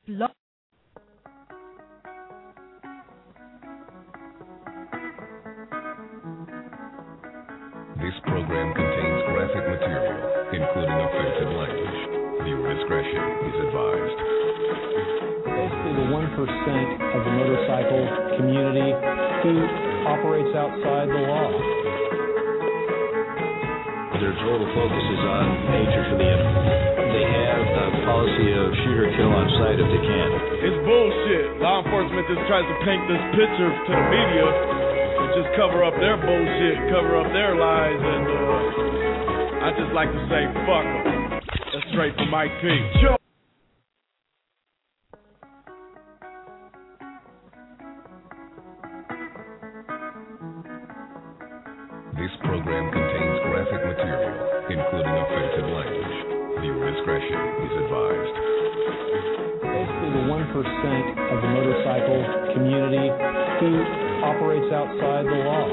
Blog. This program contains graphic material, including offensive language. Viewer discretion is advised. Basically, the 1% of the motorcycle community who operates outside the law. Their total focus is on hatred for the enemy. They have a policy of shoot or kill on sight if they can. It's bullshit. Law enforcement just tries to paint this picture to the media and just cover up their bullshit, cover up their lies, and I just like to say, fuck them. That's straight from Mike P. This program contains graphic material, including offensive language. Viewer discretion is advised. Basically, the 1% of the motorcycle community who operates outside the law.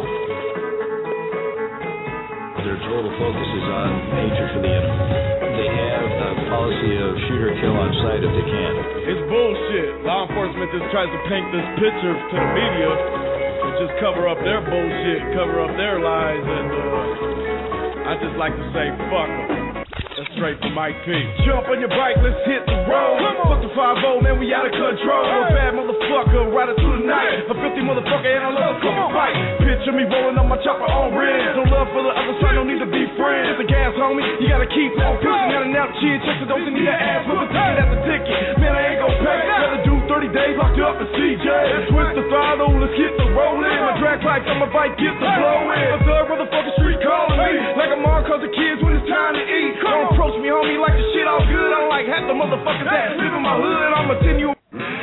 Their total focus is on hatred for the enemy. They have a policy of shoot or kill on sight if they can. It's bullshit. Law enforcement just tries to paint this picture to the media and just cover up their bullshit, cover up their lies, and I just like to say, fuck them. That's straight from Mike P. Jump on your bike, let's hit the road. Fuck the 5-0, man, we out of control. A bad motherfucker, rider through the night. A 50 motherfucker, and I love a fucking fight. Picture me rolling on my chopper on rims. No love for the other side, no need to be friends. It's a gas, homie, you gotta keep on pushing. Got an out chin, check the don't need an ass with a ticket at the ticket. Man, I ain't gon' pay. Gotta do 30 days locked up in CJ. Twist the throttle, let's get the rolling. My drag pipes on my bike, get the blowing. A third motherfucking street calling me like I'm on cause the kids when it's time to eat. Don't approach me, homie, like the shit all good. I'm like half the motherfuckers that live in my hood. I'ma send you.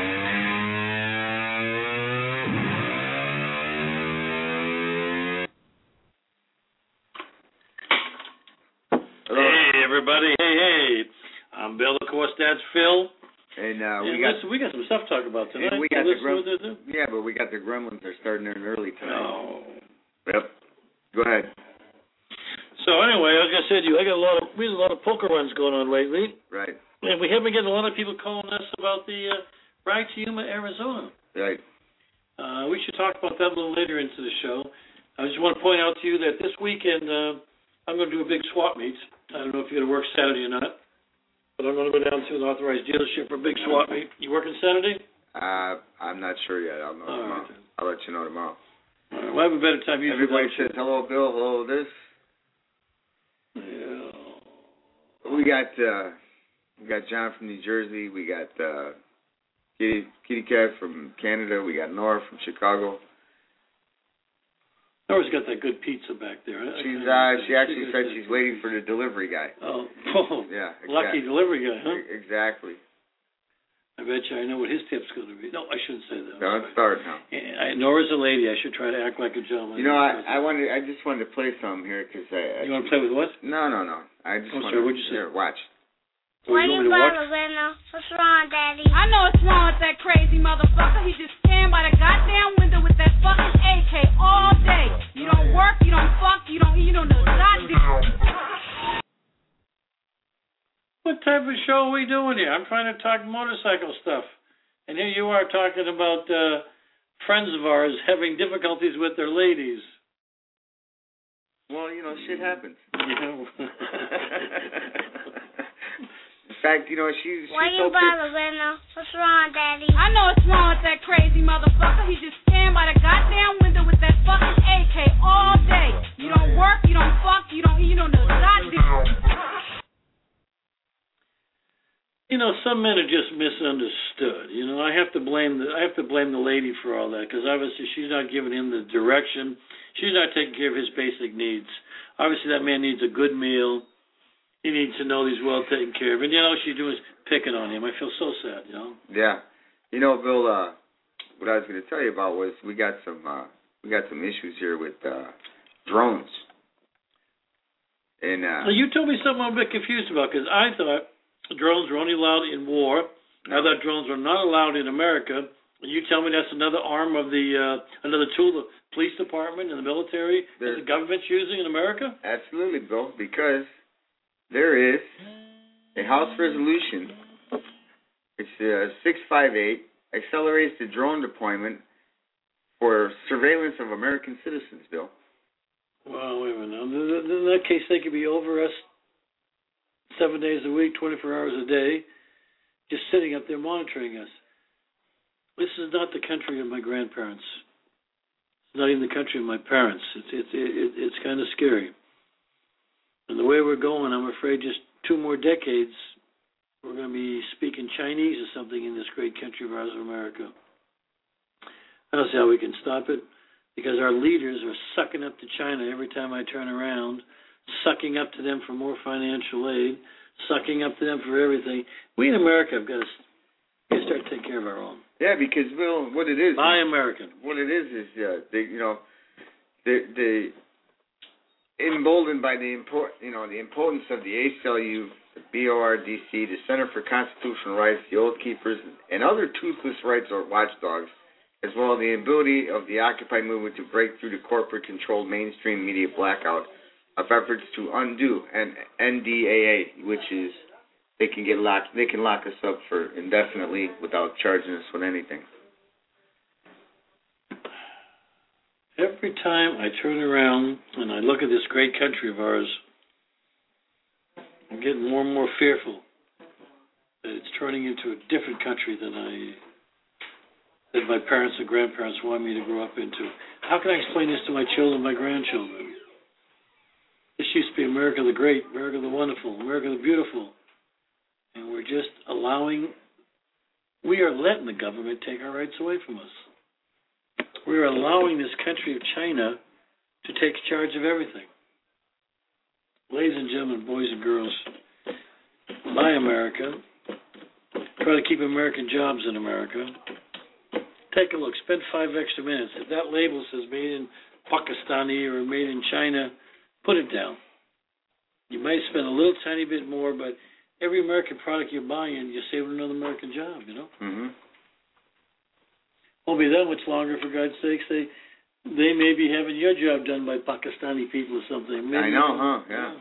Hey, everybody. Hey. I'm Bill, of course, that's Phil. And we got some stuff to talk about tonight. We got but we got the Gremlins. They're starting there early tonight. Oh. Yep. Go ahead. So anyway, I was gonna say to you, we had a lot of poker runs going on lately. Right. And we have been getting a lot of people calling us about the ride to Yuma, Arizona. Right. We should talk about that a little later into the show. I just want to point out to you that this weekend I'm going to do a big swap meet. I don't know if you're going to work Saturday or not, but I'm going to go down to an authorized dealership for a big swap meet. You working Saturday? I'm not sure yet. I'll know tomorrow. Right. I'll let you know tomorrow. All right. We'll have a better time. Everybody says hello, Bill. Hello, this. Yeah. We got John from New Jersey. We got Kitty Cat from Canada. We got Nora from Chicago. Nora's got that good pizza back there. She actually said she's waiting for the delivery guy. Oh. Yeah. Exactly. Lucky delivery guy, huh? Exactly. I bet you I know what his tip's going to be. No, I shouldn't say that. Don't start now. Nora's a lady. I should try to act like a gentleman. You know, I just wanted to play some here because You want to play with what? No. I just wanted. What'd you say? Here, watch. Why you bothering us? What's wrong, Daddy? I know what's wrong with that crazy motherfucker. He just stand by the goddamn window with that fucking AK all day. You don't work, you don't fuck, you don't eat, you don't know goddamn. What type of show are we doing here? I'm trying to talk motorcycle stuff. And here you are talking about friends of ours having difficulties with their ladies. Well, shit happens. Yeah. In fact, she's Why you bothering us? What's wrong, Daddy? I know what's wrong with that crazy motherfucker. He just stand by the goddamn window with that fucking AK all day. You don't work, you don't fuck, you don't eat, you don't know goddamn. Some men are just misunderstood. I have to blame the lady for all that because obviously she's not giving him the direction. She's not taking care of his basic needs. Obviously, that man needs a good meal. He needs to know he's well taken care of. And, she's doing is picking on him. I feel so sad, Yeah. Bill, what I was going to tell you about was we got some issues here with drones. And so you told me something I'm a bit confused about because I thought drones were only allowed in war. I thought drones were not allowed in America. You tell me that's another arm of another tool the police department and the military that the government's using in America? Absolutely, Bill, because there is a House resolution It's 658, accelerates the drone deployment for surveillance of American citizens, Bill. Well, wait a minute. In that case, they could be over us 7 days a week, 24 hours a day, just sitting up there monitoring us. This is not the country of my grandparents. It's not even the country of my parents. It's kind of scary. And the way we're going, I'm afraid just 2 more decades, we're going to be speaking Chinese or something in this great country of ours, America. I don't see how we can stop it, because our leaders are sucking up to China every time I turn around, sucking up to them for more financial aid, sucking up to them for everything. We in America have got to start taking care of our own. Yeah, because, Bill, what it is... Buy American. What it is they emboldened by the importance of the ACLU, the BORDC, the Center for Constitutional Rights, the Oath Keepers, and other toothless rights or watchdogs, as well as the ability of the Occupy movement to break through the corporate-controlled mainstream media blackout of efforts to undo an NDAA, which is they can lock us up for indefinitely without charging us with anything. Every time I turn around and I look at this great country of ours, I'm getting more and more fearful that it's turning into a different country than my parents and grandparents wanted me to grow up into. How can I explain this to my children, my grandchildren? This used to be America the Great, America the Wonderful, America the Beautiful. And we're just we are letting the government take our rights away from us. We are allowing this country of China to take charge of everything. Ladies and gentlemen, boys and girls, buy America. Try to keep American jobs in America. Take a look. Spend 5 extra minutes. If that label says made in Pakistani or made in China, put it down. You might spend a little tiny bit more, but every American product you're buying, you're saving another American job, Mm-hmm. Won't be that much longer, for God's sakes. They may be having your job done by Pakistani people or something. Maybe, I know, huh? Yeah.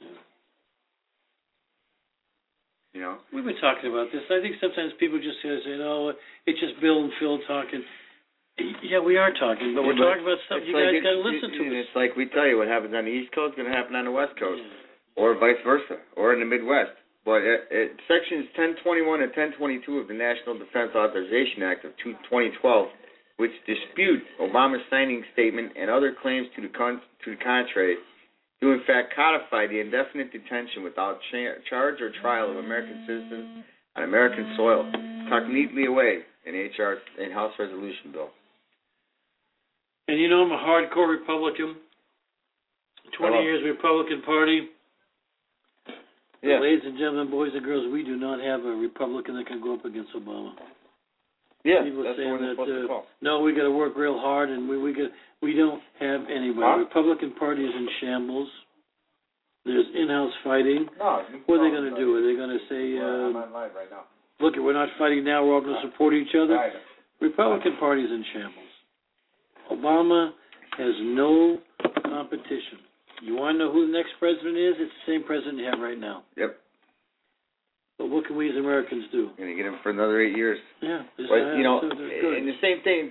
You know? We've been talking about this. I think sometimes people just say, it's just Bill and Phil talking. Yeah, we are talking, but we're talking about something you guys got to listen to. It's like we tell you, what happens on the East Coast is going to happen on the West Coast, or vice versa, or in the Midwest. But Sections 1021 and 1022 of the National Defense Authorization Act of 2012, which dispute Obama's signing statement and other claims to the contrary, do in fact codify the indefinite detention without charge or trial of American citizens on American soil, tucked neatly away in House Resolution Bill. And I'm a hardcore Republican. 20 years Republican Party. Yeah. Ladies and gentlemen, boys and girls, we do not have a Republican that can go up against Obama. Yeah, people that's saying what we're supposed to call. No, we got to work real hard, and we don't have anybody. The Republican Party is in shambles. There's in-house fighting. No, what are they going to do? Are they going to say, I'm on live right now. Look, we're not fighting now, we're all going to support each other? Right. Republican Party is in shambles. Obama has no competition. You want to know who the next president is? It's the same president you have right now. Yep. But what can we as Americans do? Going to get him for another 8 years. Yeah. But, in the same thing,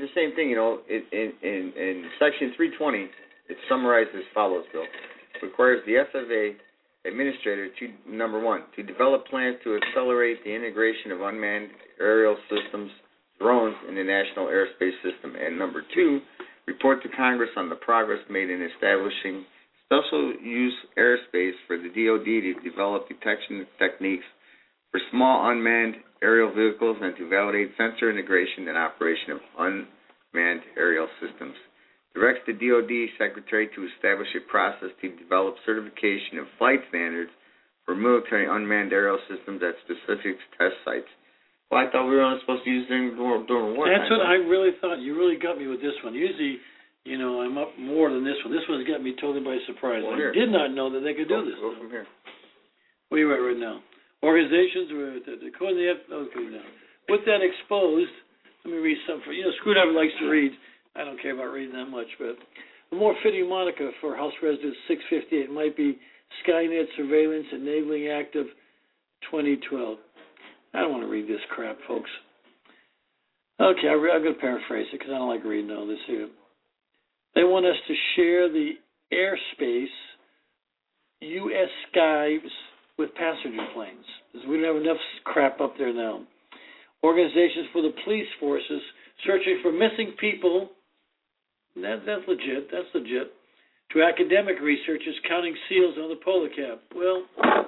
in Section 320, it's summarized as follows, Bill. It requires the FAA administrator to, number one, to develop plans to accelerate the integration of unmanned aerial systems, drones, in the national airspace system. And number two, report to Congress on the progress made in establishing special use airspace for the DoD to develop detection techniques for small unmanned aerial vehicles and to validate sensor integration and operation of unmanned aerial systems. Directs the DoD Secretary to establish a process to develop certification of flight standards for military unmanned aerial systems at specific test sites. Well, I thought we were only supposed to use them during war. That's what I really thought. You really got me with this one. Usually, I'm up more than this one. This one's got me totally by surprise. Well, I did not know that they could do this. Go from here. What are you at right now? Organizations, according to the okay, now. With that exposed, let me read something for you. Screwdriver likes to read. I don't care about reading that much, but a more fitting moniker for House Resolution 658 might be Skynet Surveillance Enabling Act of 2012. I don't want to read this crap, folks. Okay, I'm going to paraphrase it because I don't like reading all this here. They want us to share the airspace, U.S. skies, with passenger planes. Because we don't have enough crap up there now. Organizations for the police forces searching for missing people. That's legit. That's legit. To academic researchers counting seals on the polar cap. Well,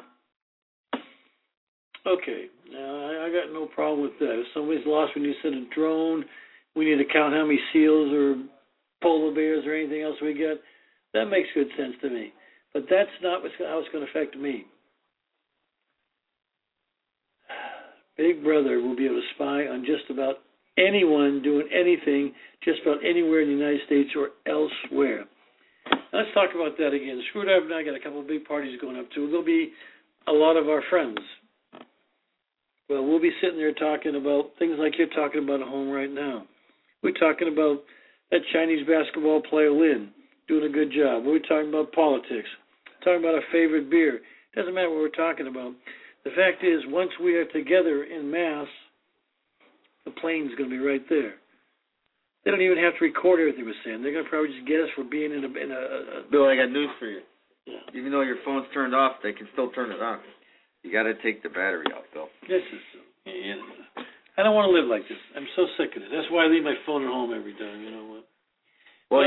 okay. I got no problem with that. If somebody's lost, we need to send a drone. We need to count how many seals or polar bears or anything else we get. That makes good sense to me. But that's not how it's going to affect me. Big Brother will be able to spy on just about anyone doing anything, just about anywhere in the United States or elsewhere. Let's talk about that again. Screwdriver and I got a couple of big parties going up too. There'll be a lot of our friends. Well, we'll be sitting there talking about things like you're talking about at home right now. We're talking about that Chinese basketball player Lin doing a good job. We're talking about politics, talking about our favorite beer. It doesn't matter what we're talking about. The fact is, once we are together in mass, the plane's going to be right there. They don't even have to record everything we're saying. They're going to probably just get us for being in a Bill, I got news for you. Yeah. Even though your phone's turned off, they can still turn it on. You got to take the battery out, Bill. This is. I don't want to live like this. I'm so sick of it. That's why I leave my phone at home every time. You know what? Well,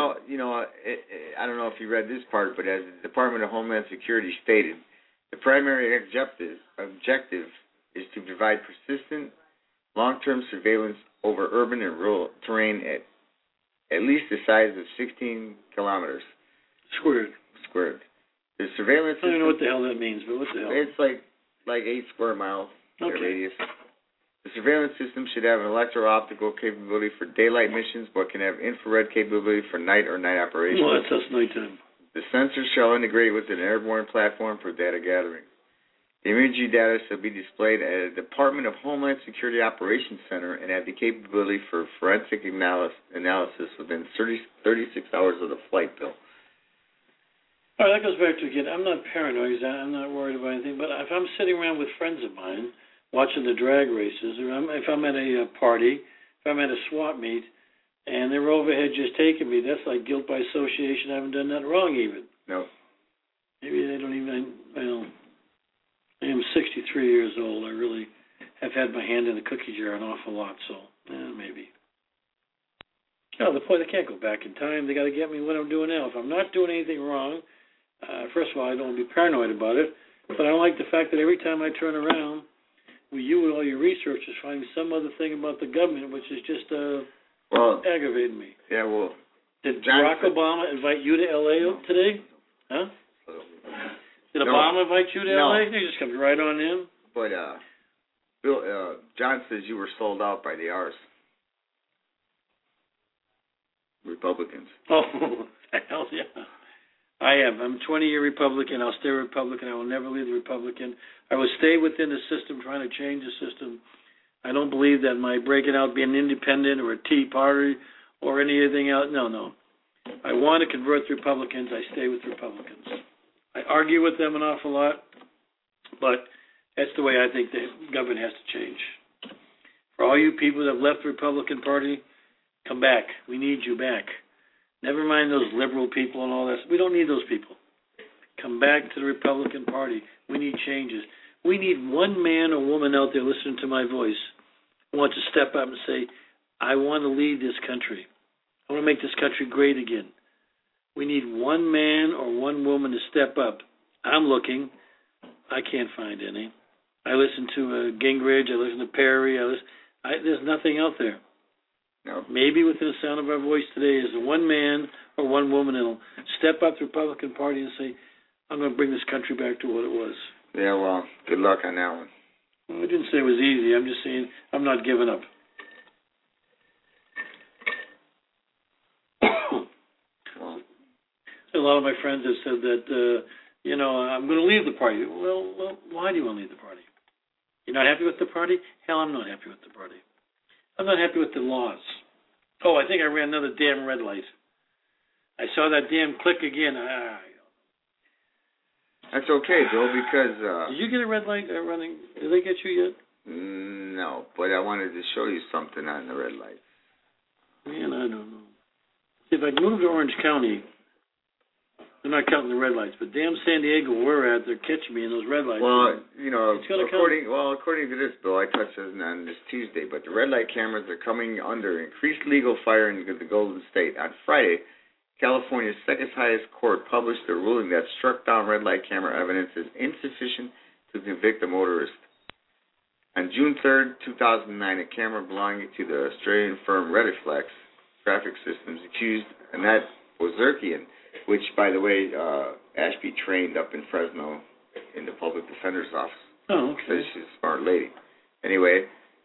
I don't know if you read this part, but as the Department of Homeland Security stated, the primary objective is to provide persistent, long-term surveillance over urban and rural terrain at least the size of 16 kilometers squared. The surveillance system, I don't know what the hell that means, but what the hell? It's like 8 square miles radius. The surveillance system should have an electro-optical capability for daylight missions, but can have infrared capability for night or night operations. Well, that's us nighttime. The sensors shall integrate with an airborne platform for data gathering. The imagery data shall be displayed at a Department of Homeland Security Operations Center and have the capability for forensic analysis within 36 hours of the flight, Bill. All right, that goes back to, again, I'm not paranoid. I'm not worried about anything. But if I'm sitting around with friends of mine watching the drag races, or if I'm at a party, if I'm at a swap meet, and they're overhead just taking me, that's like guilt by association. I haven't done nothing wrong even. No. Maybe they don't even, I am 63 years old. I really have had my hand in the cookie jar an awful lot, so maybe. No, the point, I can't go back in time. They got to get me what I'm doing now. If I'm not doing anything wrong, first of all, I don't want to be paranoid about it, but I don't like the fact that every time I turn around, you and all your researchers find some other thing about the government, which is just aggravating me. Yeah, well. Did Barack Obama invite you to L.A. today? Huh? Did Obama invite you to L.A.? He just comes right on in. But Bill, John says you were sold out by the R's. Republicans. Oh, hell yeah. I am. I'm a 20-year Republican. I'll stay Republican. I will never leave the Republican. I will stay within the system, trying to change the system. I don't believe that my breaking out being independent or a Tea Party or anything else. No. I want to convert the Republicans. I stay with Republicans. I argue with them an awful lot, but that's the way I think the government has to change. For all you people that have left the Republican Party, come back. We need you back. Never mind those liberal people and all that. We don't need those people. Come back to the Republican Party. We need changes. We need one man or woman out there listening to my voice who wants to step up and say, I want to lead this country. I want to make this country great again. We need one man or one woman to step up. I'm looking. I can't find any. I listen to Gingrich. I listen to Perry. There's nothing out there. No. Maybe within the sound of our voice today is one man or one woman that will step up to the Republican Party and say, I'm going to bring this country back to what it was. Yeah, well, good luck on that one. Well, I didn't say it was easy. I'm just saying I'm not giving up. A lot of my friends have said that, I'm going to leave the party. Well, why do you want to leave the party? You're not happy with the party? Hell, I'm not happy with the party. I'm not happy with the laws. Oh, I think I ran another damn red light. I saw that damn click again. That's okay, Joe, because... Did you get a red light running? Did they get you yet? No, but I wanted to show you something on the red light. Man, I don't know. If I move to Orange County, they're not counting the red lights, but damn San Diego, where we're at, they're catching me in those red lights. Well, you know, according to this bill, I touched on this Tuesday, but the red light cameras are coming under increased legal fire in the Golden State. On Friday, California's second highest court published a ruling that struck down red light camera evidence as insufficient to convict a motorist. On June 3rd, 2009, a camera belonging to the Australian firm Rediflex Traffic Systems accused Annette Bozerkian, which, by the way, Ashby trained up in Fresno in the public defender's office. Oh, okay. So she's a smart lady. Anyway,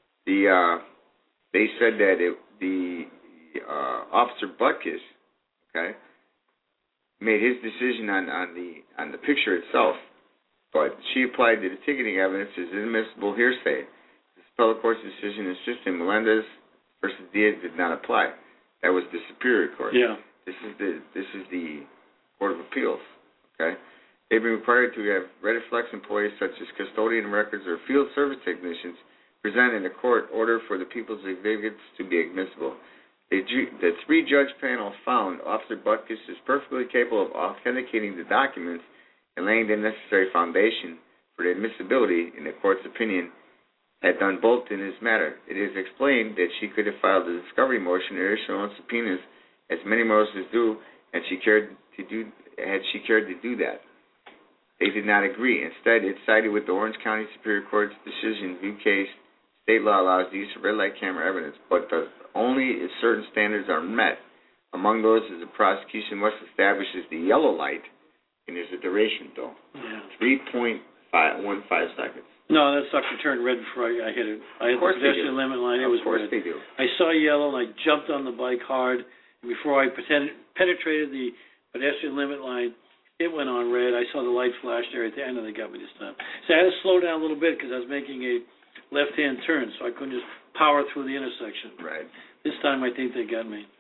they said that Officer Butkus, okay, made his decision on the picture itself, but she applied to the ticketing evidence as inadmissible hearsay. The appellate court's decision insisting Melendez versus Diaz did not apply. That was the Superior Court. Yeah. This is the Court of Appeals. Okay, they've been required to have Rediflex employees such as custodian records or field service technicians present in a court order for the people's exhibits to be admissible. The three-judge panel found Officer Butkus is perfectly capable of authenticating the documents and laying the necessary foundation for the admissibility, in the court's opinion, had done both in this matter. It is explained that she could have filed a discovery motion or issued on subpoenas, as many motorists do, and had she cared to do that. They did not agree. Instead, it sided with the Orange County Superior Court's decision. View case, state law allows the use of red light camera evidence, but only if certain standards are met. Among those is the prosecution must establish the yellow light, and there's a duration, though. Yeah. 3.15 seconds. No, that sucker turned red before I hit it. I hit the pedestrian limit line. It was red. Of course they do. I saw yellow, and I jumped on the bike hard. And before I penetrated the pedestrian limit line, it went on red. I saw the light flash there at the end, and they got me this time. So I had to slow down a little bit because I was making a left-hand turn, so I couldn't just power through the intersection. Right. This time I think they got me.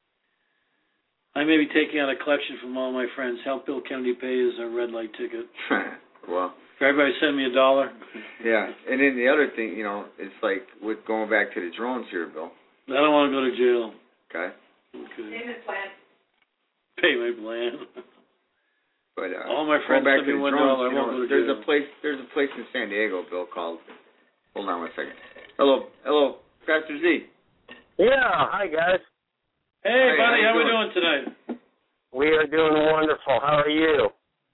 I may be taking out a collection from all my friends. Help Bill Kennedy pay his red light ticket. Well, everybody send me $1. Yeah, and then the other thing, it's like with going back to the drones here, Bill. I don't want to go to jail. Okay. Payment plan. Payment plan. But all my friends send me $1. Drones, there's a place in San Diego, Bill, called. Hold on one second. Hello, Pastor Z. Yeah, hi guys. Hey, buddy, how we doing tonight? We are doing wonderful. How are you?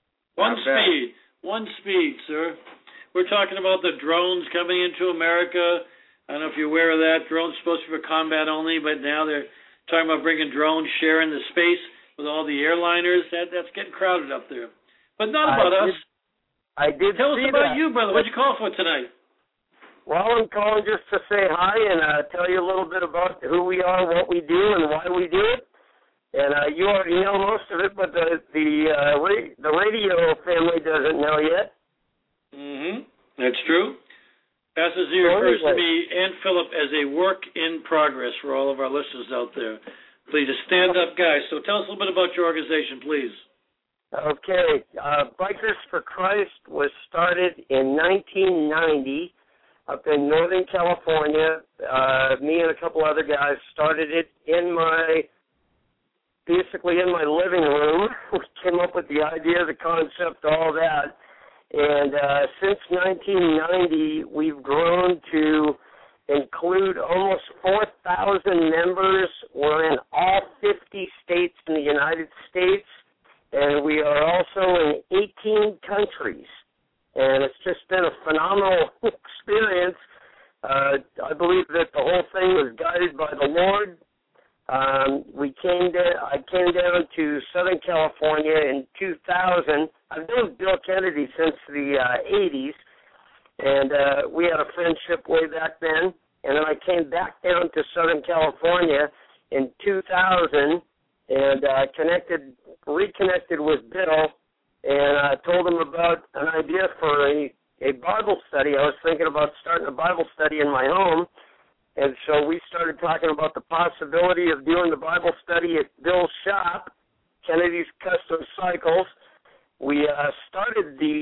One speed, sir. We're talking about the drones coming into America. I don't know if you're aware of that. Drones supposed to be for combat only, but now they're talking about bringing drones, sharing the space with all the airliners. That's getting crowded up there. But not about us. I did Tell us about that. you, brother. What'd you call for tonight? Well, I'm calling just to say hi and tell you a little bit about who we are, what we do, and why we do it. And you already know most of it, but the radio family doesn't know yet. Mm-hmm. That's true. Pastor Z refers to me and Philip as a work in progress for all of our listeners out there. Please, a stand-up guy. So tell us a little bit about your organization, please. Okay. Bikers for Christ was started in 1990 up in Northern California. Me and a couple other guys started it basically in my living room. We came up with the idea, the concept, all that. And since 1990, we've grown to include almost 4,000 members. We're in all 50 states in the United States, and we are also in 18 countries. And it's just been a phenomenal experience. I believe that the whole thing was guided by the Lord. I came down to Southern California in 2000. I've known Bill Kennedy since the 80s, and we had a friendship way back then. And then I came back down to Southern California in 2000 and reconnected with Bill, and told him about an idea for a Bible study. I was thinking about starting a Bible study in my home. And so we started talking about the possibility of doing the Bible study at Bill's shop, Kennedy's Custom Cycles. We started the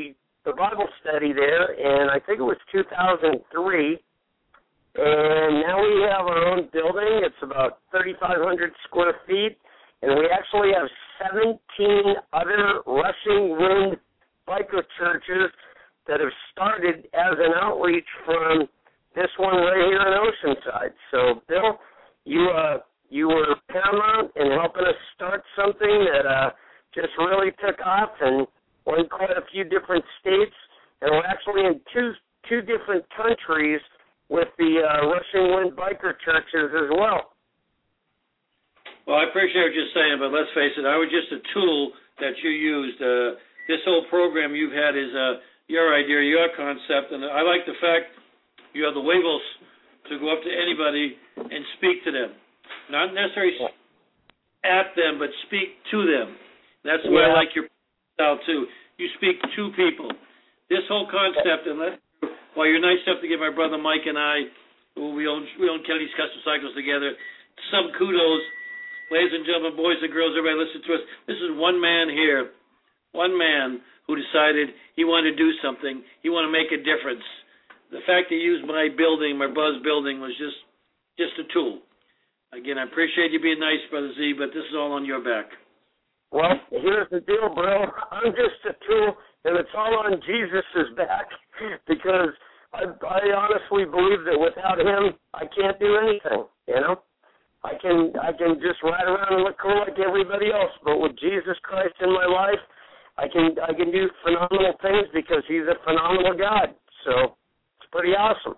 the Bible study there, and I think it was 2003. And now we have our own building. It's about 3,500 square feet, and we actually have 17 other Rushing Wind biker churches that have started as an outreach from this one right here in Oceanside. So, Bill, you were paramount in helping us start something that just really took off and went in quite a few different states, and we're actually in two different countries with the Rushing Wind biker churches as well. Well, I appreciate what you're saying, but let's face it, I was just a tool that you used. This whole program you've had is your idea, your concept, and I like the fact you have the huevos to go up to anybody and speak to them. Not necessarily at them, but speak to them. That's the way I like your style, too. You speak to people. This whole concept, and while you're nice enough to give my brother Mike and I, who we own Kennedy's Custom Cycles together, some kudos. Ladies and gentlemen, boys and girls, everybody listen to us. This is one man here, one man who decided he wanted to do something. He wanted to make a difference. The fact he used my building, my Buzz building, was just a tool. Again, I appreciate you being nice, Brother Z, but this is all on your back. Well, here's the deal, bro. I'm just a tool, and it's all on Jesus' back, because I honestly believe that without him, I can't do anything, you know? I can just ride around and look cool like everybody else, but with Jesus Christ in my life, I can do phenomenal things because he's a phenomenal God. So it's pretty awesome.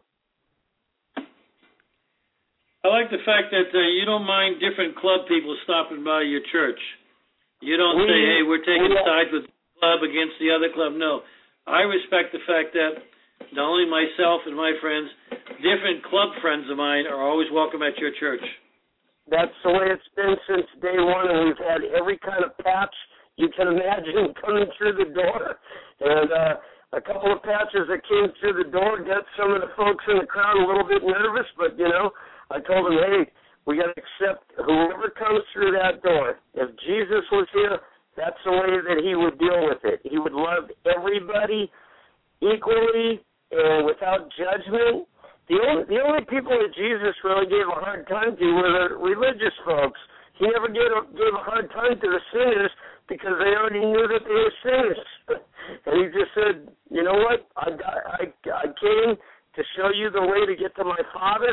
I like the fact that you don't mind different club people stopping by your church. You don't say, hey, we're taking sides with the club against the other club. No. I respect the fact that not only myself and my friends, different club friends of mine are always welcome at your church. That's the way it's been since day one, and we've had every kind of patch you can imagine coming through the door. And a couple of patches that came through the door got some of the folks in the crowd a little bit nervous, but, you know, I told them, hey, we got to accept whoever comes through that door. If Jesus was here, that's the way that he would deal with it. He would love everybody equally and without judgment. The only people that Jesus really gave a hard time to were the religious folks. He never gave a hard time to the sinners because they already knew that they were sinners. And he just said, you know what? I came to show you the way to get to my Father.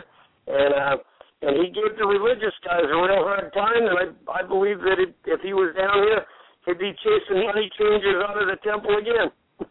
And he gave the religious guys a real hard time. And I believe that if he was down here, he'd be chasing money changers out of the temple again.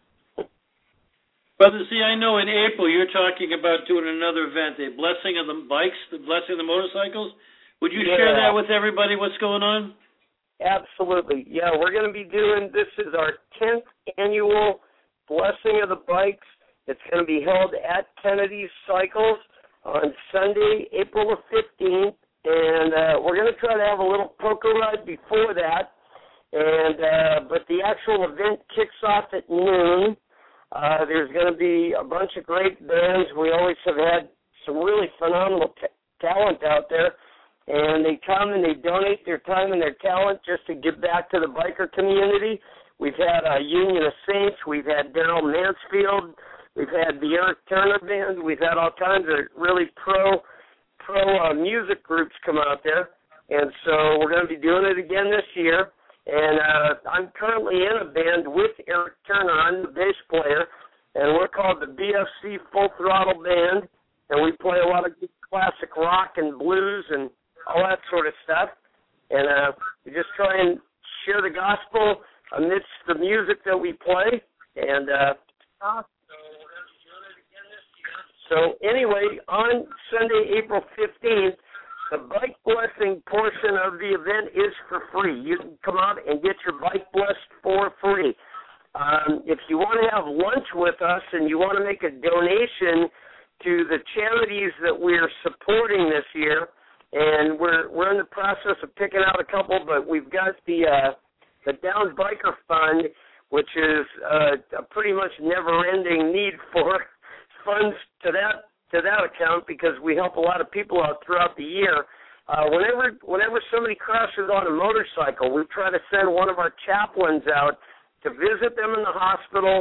Brother, see, I know in April you're talking about doing another event, a blessing of the bikes, the blessing of the motorcycles. Would you share that with everybody, what's going on? Absolutely. Yeah, we're going to be doing, this is our 10th annual blessing of the bikes. It's going to be held at Kennedy's Cycles on Sunday, April the 15th. And we're going to try to have a little poker ride before that. And but the actual event kicks off at noon. There's going to be a bunch of great bands. We always have had some really phenomenal talent out there, and they come and they donate their time and their talent just to give back to the biker community. We've had Union of Saints. We've had Daryl Mansfield. We've had the Eric Turner Band. We've had all kinds of really pro music groups come out there, and so we're going to be doing it again this year. And I'm currently in a band with Eric Turner. I'm the bass player, and we're called the BFC Full Throttle Band, and we play a lot of good classic rock and blues and all that sort of stuff. And we just try and share the gospel amidst the music that we play. And so anyway, on Sunday, April 15th, the bike blessing portion of the event is for free. You can come out and get your bike blessed for free. If you want to have lunch with us and you want to make a donation to the charities that we're supporting this year, and we're in the process of picking out a couple, but we've got the Down Biker Fund, which is a pretty much never-ending need for funds to that account because we help a lot of people out throughout the year. Whenever somebody crashes on a motorcycle, we try to send one of our chaplains out to visit them in the hospital,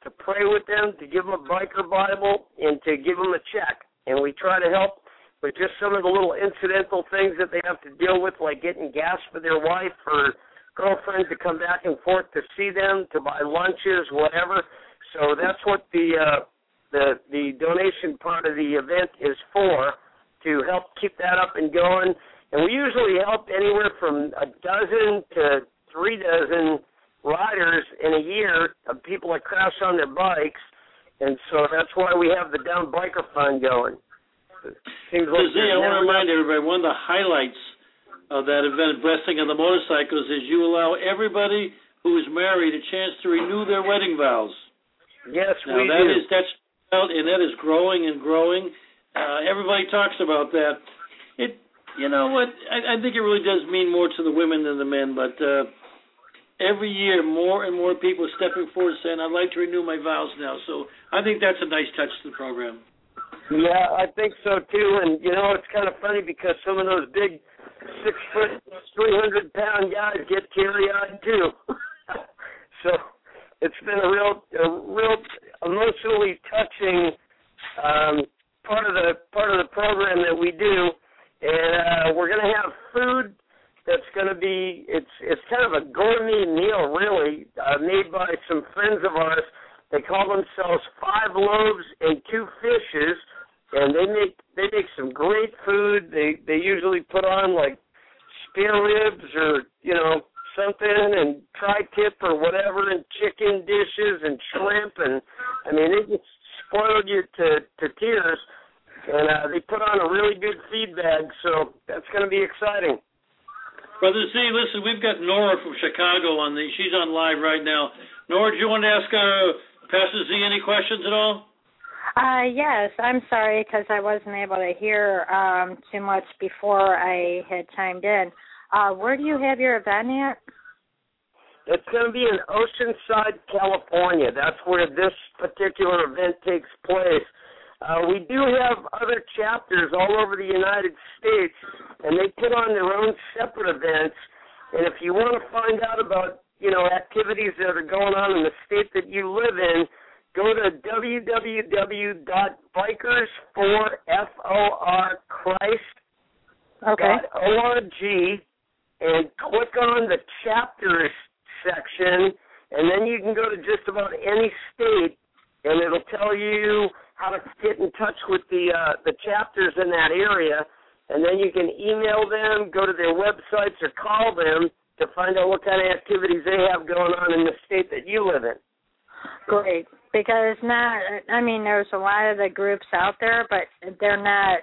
to pray with them, to give them a biker Bible, and to give them a check. And we try to help with just some of the little incidental things that they have to deal with, like getting gas for their wife or girlfriend to come back and forth to see them, to buy lunches, whatever. So that's what the donation part of the event is for, to help keep that up and going. And we usually help anywhere from 12 to 36 riders in a year of people that crash on their bikes, and so that's why we have the Down Biker Fund going. I want to remind everybody, one of the highlights of that event, Blessing of the Motorcycles, is you allow everybody who is married a chance to renew their wedding vows. Yes, now, we do. That's and that is growing and growing. Everybody talks about that. You know what? I think it really does mean more to the women than the men, but every year more and more people are stepping forward saying, I'd like to renew my vows now. So I think that's a nice touch to the program. Yeah, I think so too. And, it's kind of funny because some of those big 6 foot, 300-pound guys get teary-eyed too. So it's been a real emotionally touching part of the program that we do. And we're going to have food that's going to be, it's kind of a gourmet meal, really, made by some friends of ours. They call themselves 5 Loaves and 2 Fishes, and they make some great food. They usually put on like spare ribs or something, and tri-tip or whatever, and chicken dishes and shrimp, and I mean it just spoiled you to tears. And they put on a really good feed bag, so that's going to be exciting. Brother Z, listen, we've got Nora from Chicago on she's on live right now. Nora, do you want to ask Pastor Z any questions at all? Yes, I'm sorry because I wasn't able to hear too much before I had chimed in. Where do you have your event at? It's going to be in Oceanside, California. That's where this particular event takes place. We do have other chapters all over the United States, and they put on their own separate events. And if you want to find out about, activities that are going on in the state that you live in, go to www.bikersforforchrist.org and click on the chapters section, and then you can go to just about any state, and it'll tell you how to get in touch with the chapters in that area, and then you can email them, go to their websites, or call them to find out what kind of activities they have going on in the state that you live in. Great, because there's a lot of the groups out there, but they're not.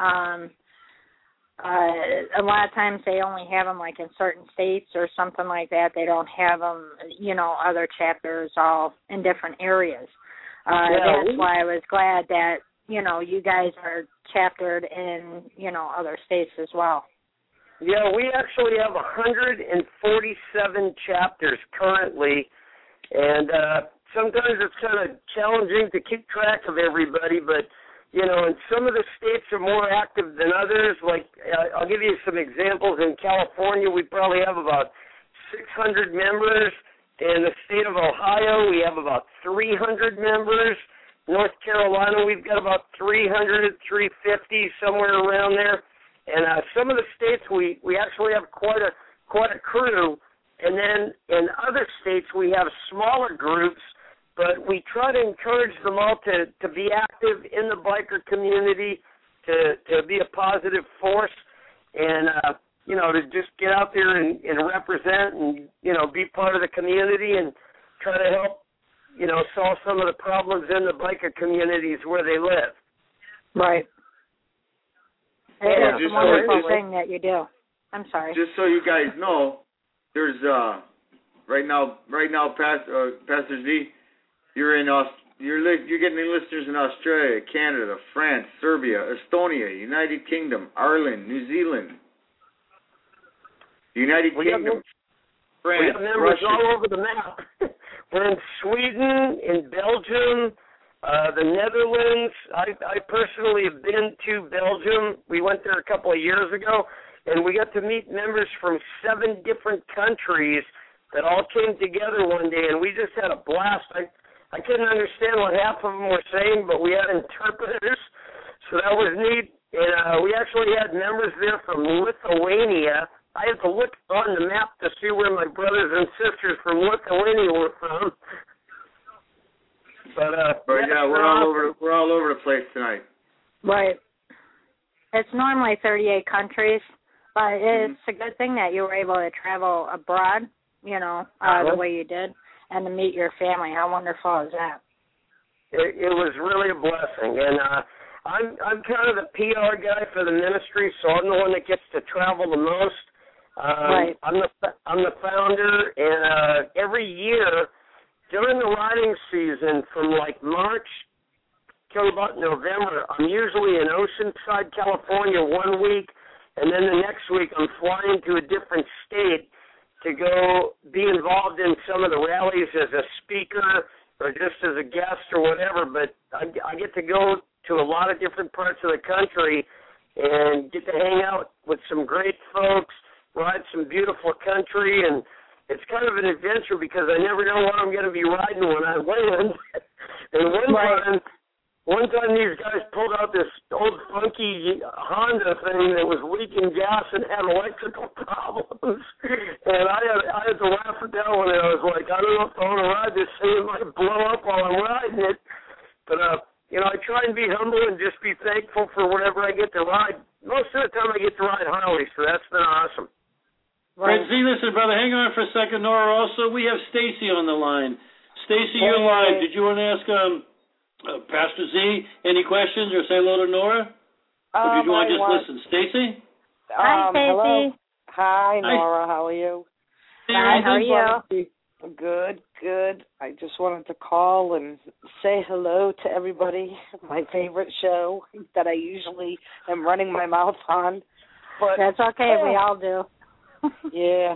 A lot of times they only have them like in certain states or something like that. They don't have them, other chapters all in different areas. That's why I was glad that, you guys are chaptered in, other states as well. Yeah, we actually have 147 chapters currently, and sometimes it's kind of challenging to keep track of everybody, but, and some of the states are more active than others. Like, I'll give you some examples. In California, we probably have about 600 members. In the state of Ohio, we have about 300 members. North Carolina, we've got about 300, 350, somewhere around there. And some of the states, we actually have quite a crew. And then in other states, we have smaller groups, but we try to encourage them all to be active in the biker community, to be a positive force, and to just get out there and represent and, be part of the community and try to help, solve some of the problems in the biker communities where they live. Right. It's a wonderful thing that you do. I'm sorry. Just so you guys know, there's right now, Pastor Z, you're getting listeners in Australia, Canada, France, Serbia, Estonia, United Kingdom, Ireland, New Zealand, United Kingdom, France, we have members Russia. all over the map. We're in Sweden, in Belgium, the Netherlands. I personally have been to Belgium. We went there a couple of years ago, and we got to meet members from 7 different countries that all came together one day, and we just had a blast. I couldn't understand what half of them were saying, but we had interpreters, so that was neat. And we actually had members there from Lithuania. I had to look on the map to see where my brothers and sisters from Lithuania were from. But yeah, we're all over the place tonight. Right. It's normally 38 countries, but it's a good thing that you were able to travel abroad, you know, the way you did, and to meet your family. How wonderful is that? It was really a blessing, and I'm kind of the PR guy for the ministry, so I'm the one that gets to travel the most. Right. I'm the founder, and every year during the riding season, from like March till about November, I'm usually in Oceanside, California 1 week, and then the next week I'm flying to a different state to go be involved in some of the rallies as a speaker or just as a guest or whatever. But I get to go to a lot of different parts of the country and get to hang out with some great folks, ride some beautiful country, and it's kind of an adventure because I never know what I'm going to be riding when I land. And one time these guys pulled out this old funky Honda thing that was leaking gas and had electrical problems. And I had to laugh at that one, and I was like, I don't know if I want to ride this thing. It might blow up while I'm riding it. But, you know, I try and be humble and just be thankful for whatever I get to ride. Most of the time I get to ride Harley, so that's been awesome. Right. See, listen, brother, hang on for a second, Nora. Also, we have Stacy on the line. Stacy, you're live. Did you want to ask Pastor Z any questions or say hello to Nora? Or did you want to just listen? Stacy? Hi, Stacy. Hello. Hi, Nora. How are you? Hi, how are you? Good. I just wanted to call and say hello to everybody. My favorite show that I usually am running my mouth on. But that's okay. We all do. Yeah.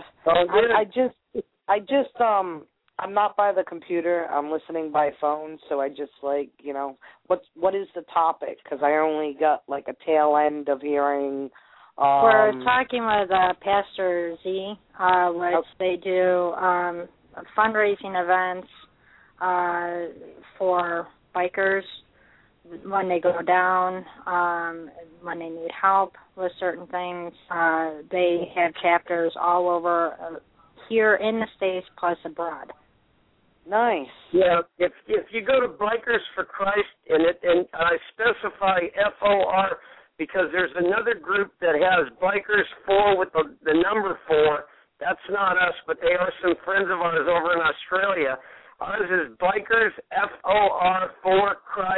I'm not by the computer. I'm listening by phone, so I just like, you know, what is the topic? Because I only got like a tail end of hearing. We're talking with Pastor Z, which they do fundraising events for bikers when they go down, when they need help with certain things. They have chapters all over here in the States plus abroad. Nice. Yeah, if you go to Bikers for Christ, and I specify FOR because there's another group that has Bikers 4 with the number 4. That's not us, but they are some friends of ours over in Australia. Ours is Bikers, FOR, for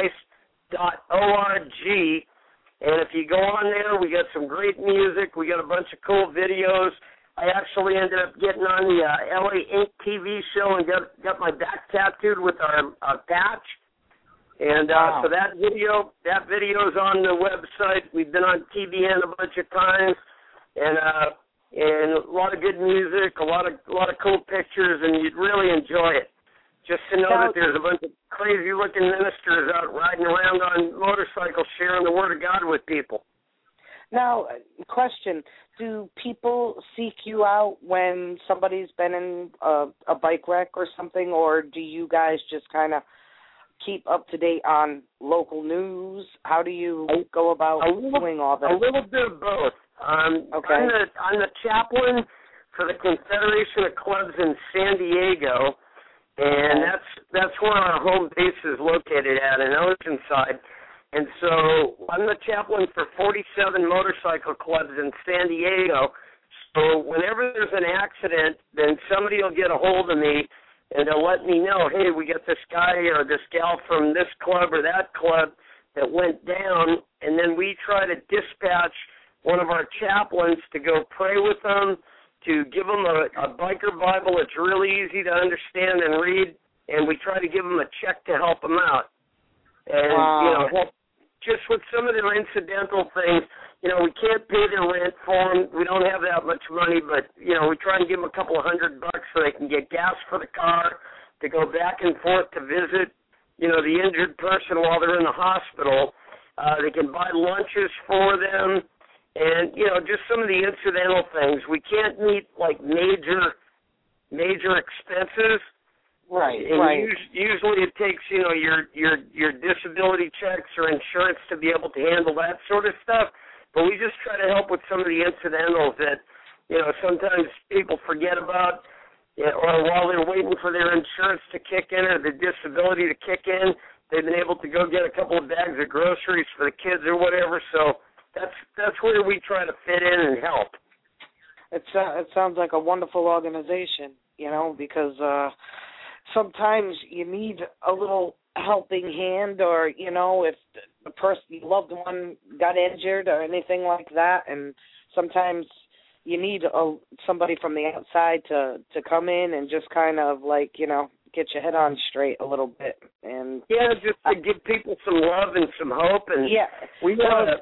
Christ.org. And if you go on there, we got some great music. We got a bunch of cool videos. I actually ended up getting on the LA Ink TV show and got my back tattooed with our patch. And so that video's on the website. We've been on TBN a bunch of times, and a lot of good music, a lot of cool pictures, and you'd really enjoy it. Just to know that there's a bunch of crazy-looking ministers out riding around on motorcycles sharing the Word of God with people. Now, question, do people seek you out when somebody's been in a bike wreck or something, or do you guys just kind of keep up to date on local news? How do you go about doing all that? A little bit of both. Okay. I'm the chaplain for the Confederation of Clubs in San Diego, and that's where our home base is located at, in Oceanside. And so I'm the chaplain for 47 motorcycle clubs in San Diego. So whenever there's an accident, then somebody will get a hold of me, and they'll let me know, hey, we got this guy or this gal from this club or that club that went down, and then we try to dispatch one of our chaplains to go pray with them, to give them a biker Bible that's really easy to understand and read, and we try to give them a check to help them out. And, you know, just with some of their incidental things, you know, we can't pay their rent for them. We don't have that much money, but, you know, we try and give them a couple of $100 so they can get gas for the car, to go back and forth to visit, you know, the injured person while they're in the hospital. They can buy lunches for them, and, you know, just some of the incidental things. We can't meet, like, major expenses, Right, and right. Usually it takes, your disability checks or insurance to be able to handle that sort of stuff. But we just try to help with some of the incidentals that, sometimes people forget about, or while they're waiting for their insurance to kick in or the disability to kick in, they've been able to go get a couple of bags of groceries for the kids or whatever. So that's where we try to fit in and help. It sounds like a wonderful organization, because sometimes you need a little helping hand, or if the person, your loved one, got injured or anything like that, and sometimes you need somebody from the outside to come in and just kind of get your head on straight a little bit, and just to give people some love and some hope. And we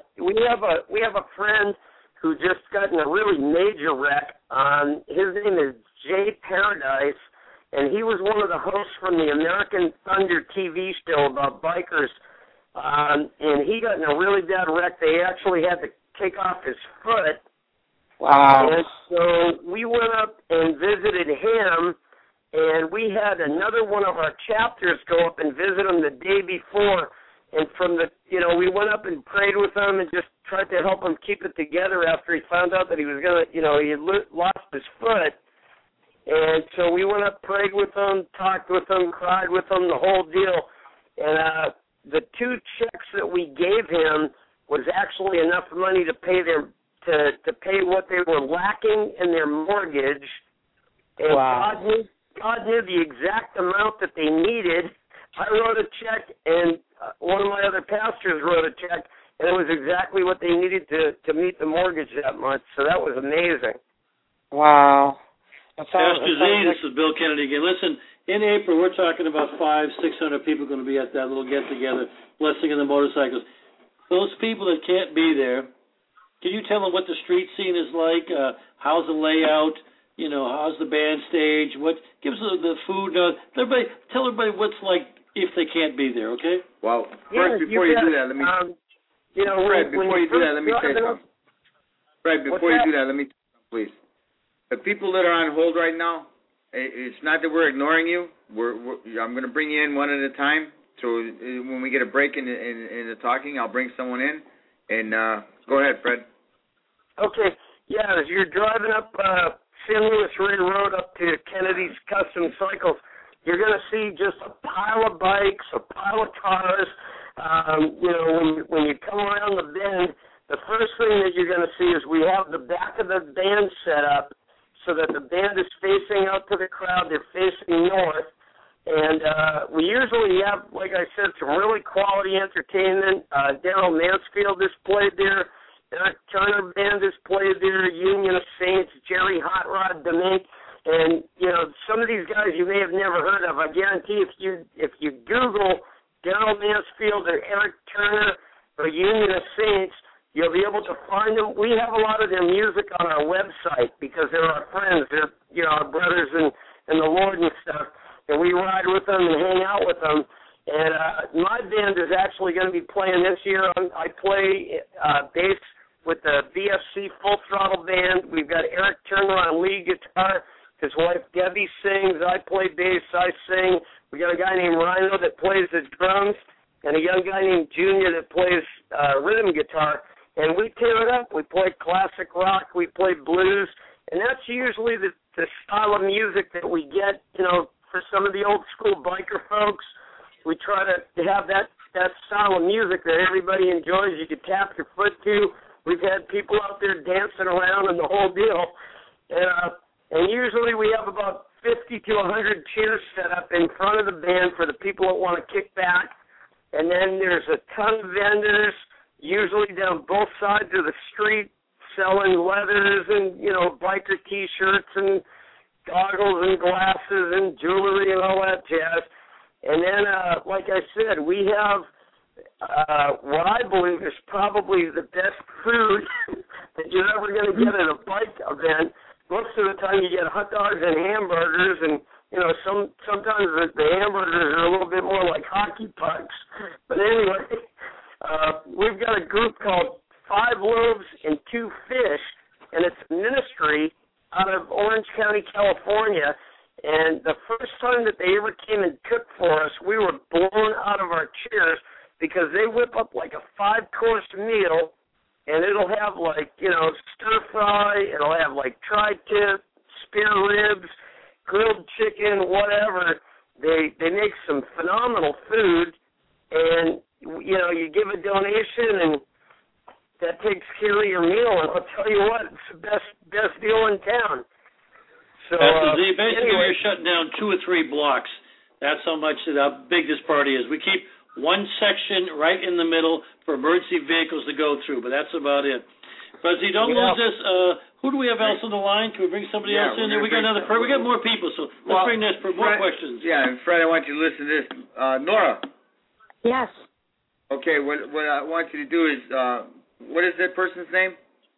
have a friend who just got in a really major wreck. His name is Jay Paradise, and he was one of the hosts from the American Thunder TV show about bikers, and he got in a really bad wreck. They actually had to take off his foot. Wow. And so we went up and visited him, and we had another one of our chapters go up and visit him the day before. And we went up and prayed with him and just tried to help him keep it together after he found out that he was going to, he had lost his foot. And so we went up, prayed with him, talked with him, cried with him, the whole deal. And the 2 checks that we gave him was actually enough money to pay to pay what they were lacking in their mortgage. And wow. God knew the exact amount that they needed. I wrote a check, and one of my other pastors wrote a check, and it was exactly what they needed to meet the mortgage that month. So that was amazing. Wow. Pastor Z, this is Bill Kennedy again. Listen, in April, we're talking about 500-600 people going to be at that little get-together, Blessing in the Motorcycles. Those people that can't be there, can you tell them what the street scene is like? How's the layout? How's the band stage? What gives the food? Tell everybody what's like if they can't be there. Okay. Well, first before you do that, let me. Fred, before you do that, let me say something. Fred, before you do that, let me please. The people that are on hold right now, it's not that we're ignoring you. I'm going to bring you in one at a time. So when we get a break in the talking, I'll bring someone in. And go ahead, Fred. Okay. Yeah, as you're driving up San Luis Rey Road up to Kennedy's Custom Cycles, you're going to see just a pile of bikes, a pile of cars. When you come around the bend, the first thing that you're going to see is we have the back of the band set up so that the band is facing out to the crowd. They're facing north. And we usually have, like I said, some really quality entertainment. Daryl Mansfield has played there. Eric Turner Band has played there. Union of Saints, Jerry Hot Rod DeMink. And, some of these guys you may have never heard of. I guarantee if you Google Daryl Mansfield or Eric Turner or Union of Saints, you'll be able to find them. We have a lot of their music on our website because they're our friends. They're, our brothers in the Lord and stuff. And we ride with them and hang out with them. And my band is actually going to be playing this year. I play bass with the VFC Full Throttle Band. We've got Eric Turner on lead guitar. His wife Debbie sings. I play bass. I sing. We got a guy named Rhino that plays the drums, and a young guy named Junior that plays rhythm guitar. And we tear it up. We play classic rock. We play blues. And that's usually the style of music that we get, for some of the old school biker folks. We try to have that style of music that everybody enjoys. You can tap your foot to. We've had people out there dancing around and the whole deal. And usually we have about 50 to 100 chairs set up in front of the band for the people that want to kick back. And then there's a ton of vendors, usually down both sides of the street, selling leathers and, biker T-shirts and goggles and glasses and jewelry and all that jazz. And then, like I said, we have what I believe is probably the best food that you're ever going to get at a bike event. Most of the time you get hot dogs and hamburgers, and, sometimes the hamburgers are a little bit more like hockey pucks. But anyway, we've got a group called 5 Loaves and 2 Fish, and it's a ministry out of Orange County, California. And the first time that they ever came and cooked for us, we were blown out of our chairs because they whip up like a 5-course meal, and it'll have like, stir fry, it'll have like tri-tip, spare ribs, grilled chicken, whatever. They make some phenomenal food, and, you give a donation, and that takes care of your meal, and I'll tell you what, it's the best deal in town. So, basically, we're shutting down 2 or 3 blocks. That's how big this party is. We keep one section right in the middle for emergency vehicles to go through, but that's about it. Buzzy, don't lose this. Who do we have else on the line? Can we bring somebody else in there? We got we got more people, so let's bring this for more questions. Yeah, and Fred, I want you to listen to this. Nora. Yes. Okay, what I want you to do is, what is that person's name?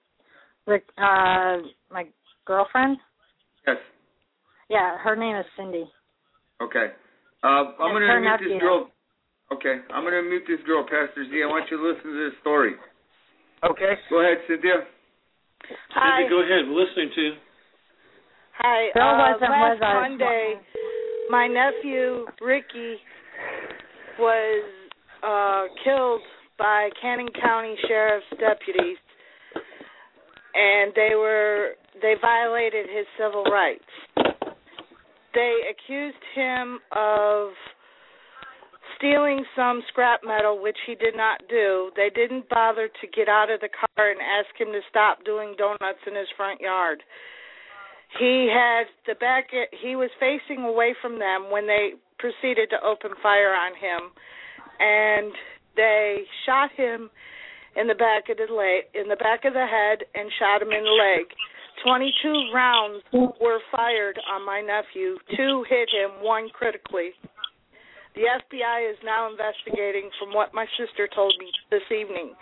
My girlfriend? Yes. Yeah, her name is Cindy. Okay. I'm going to mute this girl. Okay, I'm going to mute this girl, Pastor Z. I want you to listen to this story. Okay. Go ahead, Cynthia. Hi. Cindy, go ahead. We're listening to you. Hi. Last Monday, my nephew, Ricky, was killed by Cannon County Sheriff's deputies, and they violated his civil rights. They accused him of stealing some scrap metal, which he did not do. They didn't bother to get out of the car and ask him to stop doing donuts in his front yard. He was facing away from them when they proceeded to open fire on him, and they shot him in the back of the head and shot him in the leg. 22 rounds were fired on my nephew. 2 hit him, 1 critically. The FBI is now investigating, from what my sister told me this evening.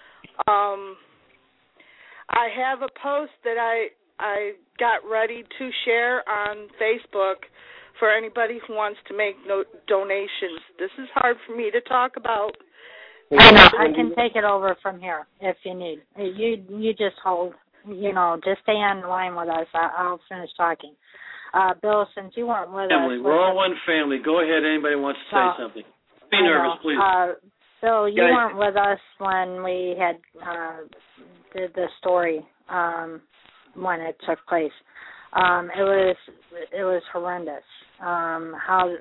I have a post that I got ready to share on Facebook for anybody who wants to make donations. This is hard for me to talk about. I know. I can take it over from here if you need. You just hold. Just stay on the line with us. I'll finish talking. Bill, since you weren't with family. us... We're all one family. Go ahead. Anybody wants to say something. Be nervous, please. Bill, you weren't with us when we had did the story when it took place. It was horrendous. How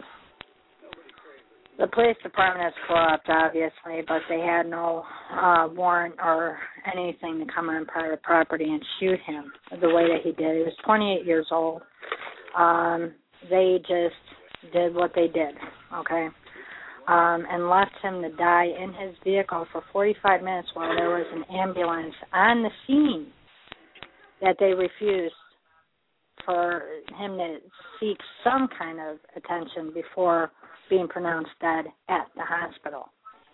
the police department is corrupt, obviously, but they had no warrant or anything to come on private property and shoot him the way that he did. He was 28 years old. They just did what they did, okay, and left him to die in his vehicle for 45 minutes while there was an ambulance on the scene that they refused for him to seek some kind of attention before being pronounced dead at the hospital.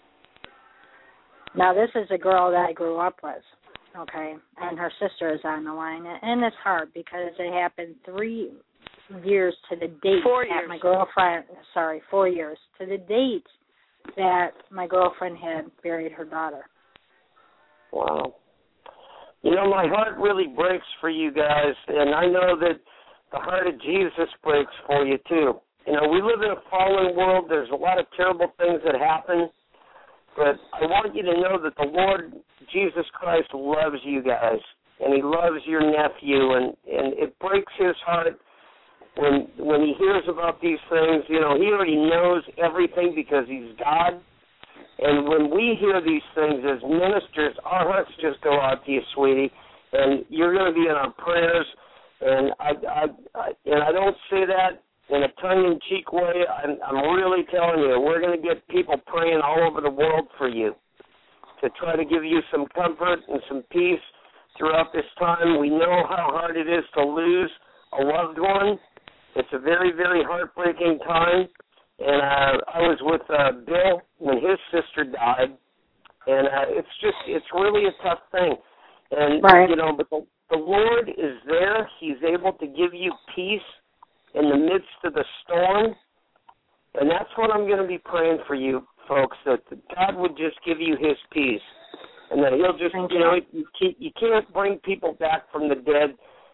Now, this is a girl that I grew up with, okay, and her sister is on the line, and it's hard because it happened 3 years to the date 4 years. that my girlfriend, 4 years, to the date that my girlfriend had buried her daughter. Wow. My heart really breaks for you guys, and I know that the heart of Jesus breaks for you, too. We live in a fallen world. There's a lot of terrible things that happen, but I want you to know that the Lord Jesus Christ loves you guys, and he loves your nephew, and it breaks his heart when he hears about these things. He already knows everything because he's God. And when we hear these things as ministers, our hearts just go out to you, sweetie. And you're going to be in our prayers. And I don't say that in a tongue-in-cheek way. I'm really telling you, we're going to get people praying all over the world for you to try to give you some comfort and some peace throughout this time. We know how hard it is to lose a loved one. It's a very, very heartbreaking time. And I was with Bill when his sister died, and it's really a tough thing. And, right. But the Lord is there. He's able to give you peace in the midst of the storm, and that's what I'm going to be praying for you, folks, that God would just give you his peace, and that he'll just, you can't bring people back from the dead,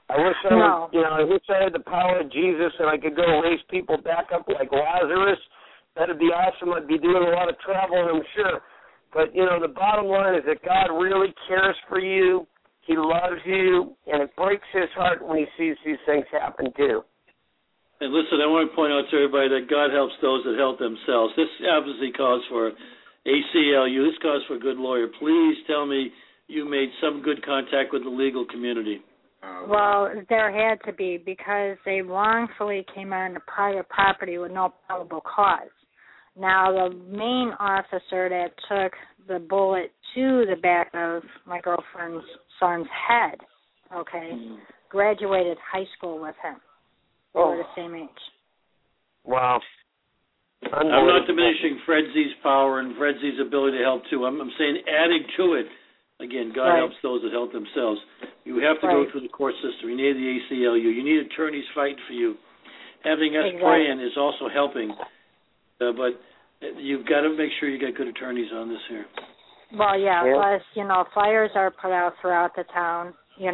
I wish I wish I had the power of Jesus and I could go raise people back up like Lazarus. That'd be awesome. I'd be doing a lot of traveling, I'm sure. But, the bottom line is that God really cares for you. He loves you, and it breaks his heart when he sees these things happen, too. And listen, I want to point out to everybody that God helps those that help themselves. This obviously calls for ACLU. This calls for a good lawyer. Please tell me you made some good contact with the legal community. Well, there had to be, because they wrongfully came on private property with no probable cause. Now, the main officer that took the bullet to the back of my girlfriend's son's head, graduated high school with him. They were the same age. Wow. I'm not diminishing Fred Z's power and Fred Z's ability to help, too. I'm saying adding to it, again, God helps those that help themselves. You have to go through the court system. You need the ACLU. You need attorneys fighting for you. Having us praying is also helping. But you've got to make sure you get good attorneys on this here. Well, plus, flyers are put out throughout the town,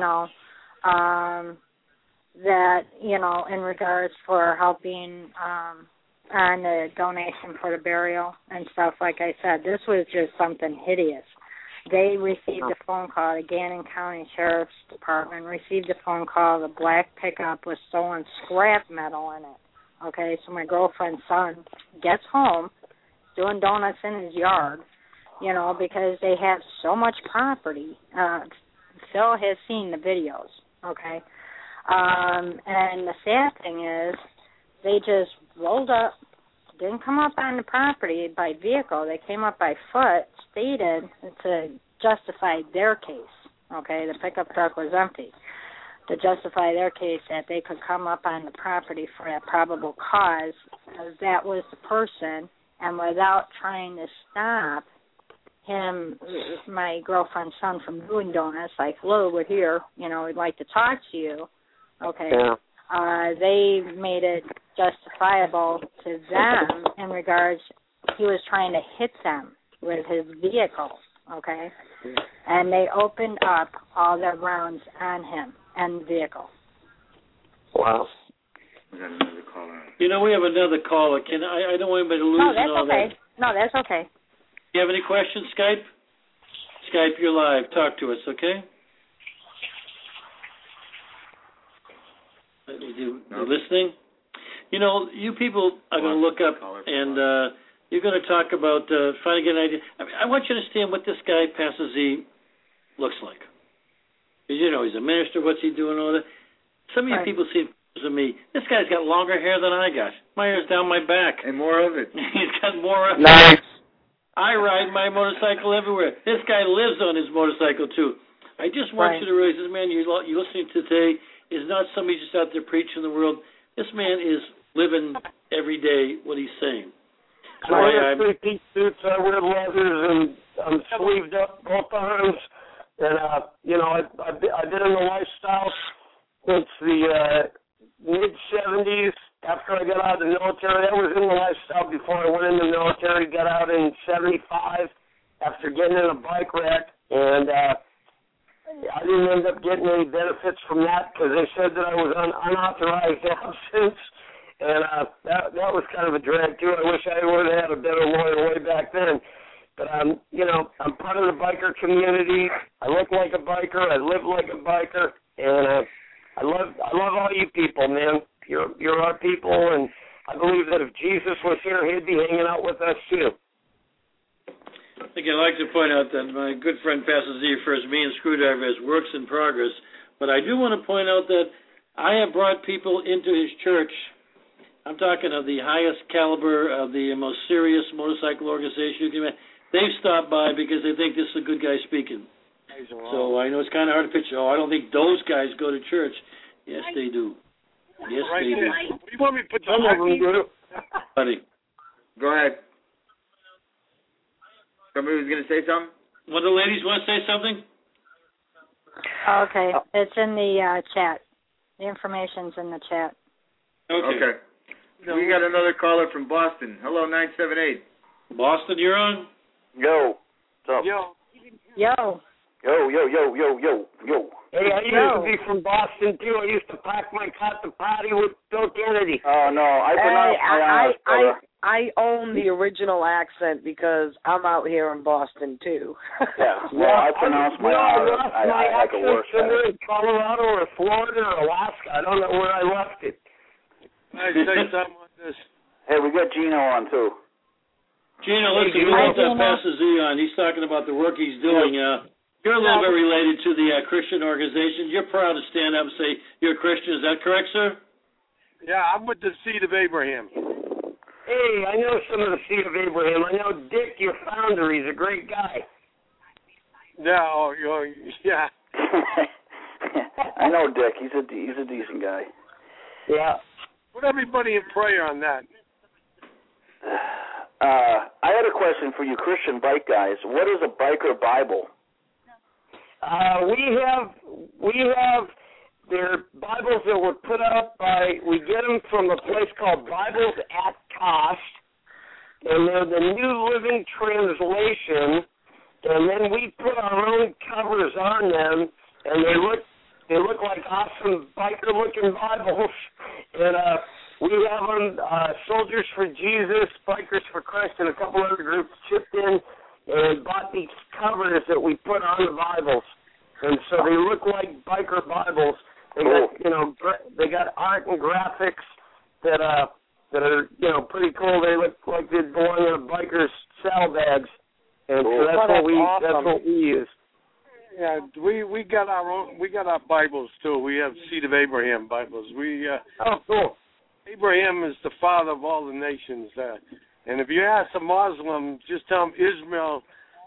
that, in regards for helping on the donation for the burial and stuff. Like I said, this was just something hideous. They received a phone call, the Gannon County Sheriff's Department received a phone call, the black pickup was stolen scrap metal in it. Okay, so my girlfriend's son gets home, doing donuts in his yard, because they have so much property. Phil has seen the videos, okay? And the sad thing is they just rolled up, didn't come up on the property by vehicle. They came up by foot, stated to justify their case, okay? The pickup truck was empty. To justify their case that they could come up on the property for a probable cause, that was the person, and without trying to stop him, my girlfriend's son, from doing donuts, like, hello, we're here, we'd like to talk to you, okay? Yeah. They made it justifiable to them in regards, he was trying to hit them with his vehicle, okay? And they opened up all their rounds on him and the vehicle. Wow. We got another caller. We have another caller. I don't want anybody to lose all that. No, that's okay. Do you have any questions, Skype? Skype, you're live. Talk to us, okay? You're listening? You people are going to look up and you're going to talk about trying to get an idea. I want you to understand what this guy, Pastor Z, looks like. Because, he's a minister. What's he doing? All that. Some of you people see pictures of me. This guy's got longer hair than I got. My hair's down my back. And more of it. He's got more of it. Nice. I ride my motorcycle everywhere. This guy lives on his motorcycle, too. I just want you to realize this man you're listening to today is not somebody just out there preaching the world. This man is living every day what he's saying. So I wear three-piece suits, I wear leathers, and I'm sleeved up both arms. And, I've been in the lifestyle since the mid-'70s. After I got out of the military, I was in the lifestyle before I went in the military. Got out in '75 after getting in a bike wreck, and I didn't end up getting any benefits from that because they said that I was on unauthorized absence, and that was kind of a drag too. I wish I would have had a better lawyer way back then. But I'm part of the biker community. I look like a biker. I live like a biker, and I love all you people, man. You're our people, and I believe that if Jesus was here, he'd be hanging out with us too. Again, I'd like to point out that my good friend Pastor Z refers me and Screwdriver as works in progress, but I do want to point out that I have brought people into his church. I'm talking of the highest caliber of the most serious motorcycle organization you can imagine. They've stopped by because they think this is a good guy speaking. So I know it's kind of hard to picture. I don't think those guys go to church. Yes, they do. Yes, they do. What do you want me to put some of them do? Buddy. Go ahead. Somebody was going to say something? One of the ladies want to say something? Okay. It's in the chat. The information's in the chat. Okay. We got another caller from Boston. Hello, 978. Boston, you're on? Yo. What's up? Yo. Yo. Hey, I used to be from Boston, too. I used to pack my cot to potty with Bill Kennedy. Oh, no. I own the original accent because I'm out here in Boston, too. Yeah, well, I pronounce my R. I could work somewhere in Colorado or Florida or Alaska. I don't know where I left it. Can I say something on this? Hey, we got Gino on, too. Gino, listen, we want Pastor Z on. He's talking about the work he's doing. You're a little bit related to the Christian organization. You're proud to stand up and say you're a Christian. Is that correct, sir? Yeah, I'm with the Seed of Abraham. Hey, I know some of the Seed of Abraham. I know Dick, your founder. He's a great guy. Yeah, yeah. I know Dick. He's a decent guy. Yeah. Put everybody in prayer on that. I had a question for you Christian bike guys. What is a biker Bible? We have their Bibles that were put up we get them from a place called Bibles at Cost, and they're the New Living Translation, and then we put our own covers on them, and they look like awesome biker-looking Bibles, and we have them, Soldiers for Jesus, Bikers for Christ, and a couple other groups chipped in and bought these covers that we put on the Bibles, and so they look like biker Bibles. They got, they got art and graphics that are, pretty cool. They look like they belong in a biker's saddlebags, and so that's what we use. Yeah, we got our Bibles too. We have Seed of Abraham Bibles. Cool. Abraham is the father of all the nations. And if you ask a Muslim, just tell them Ishmael.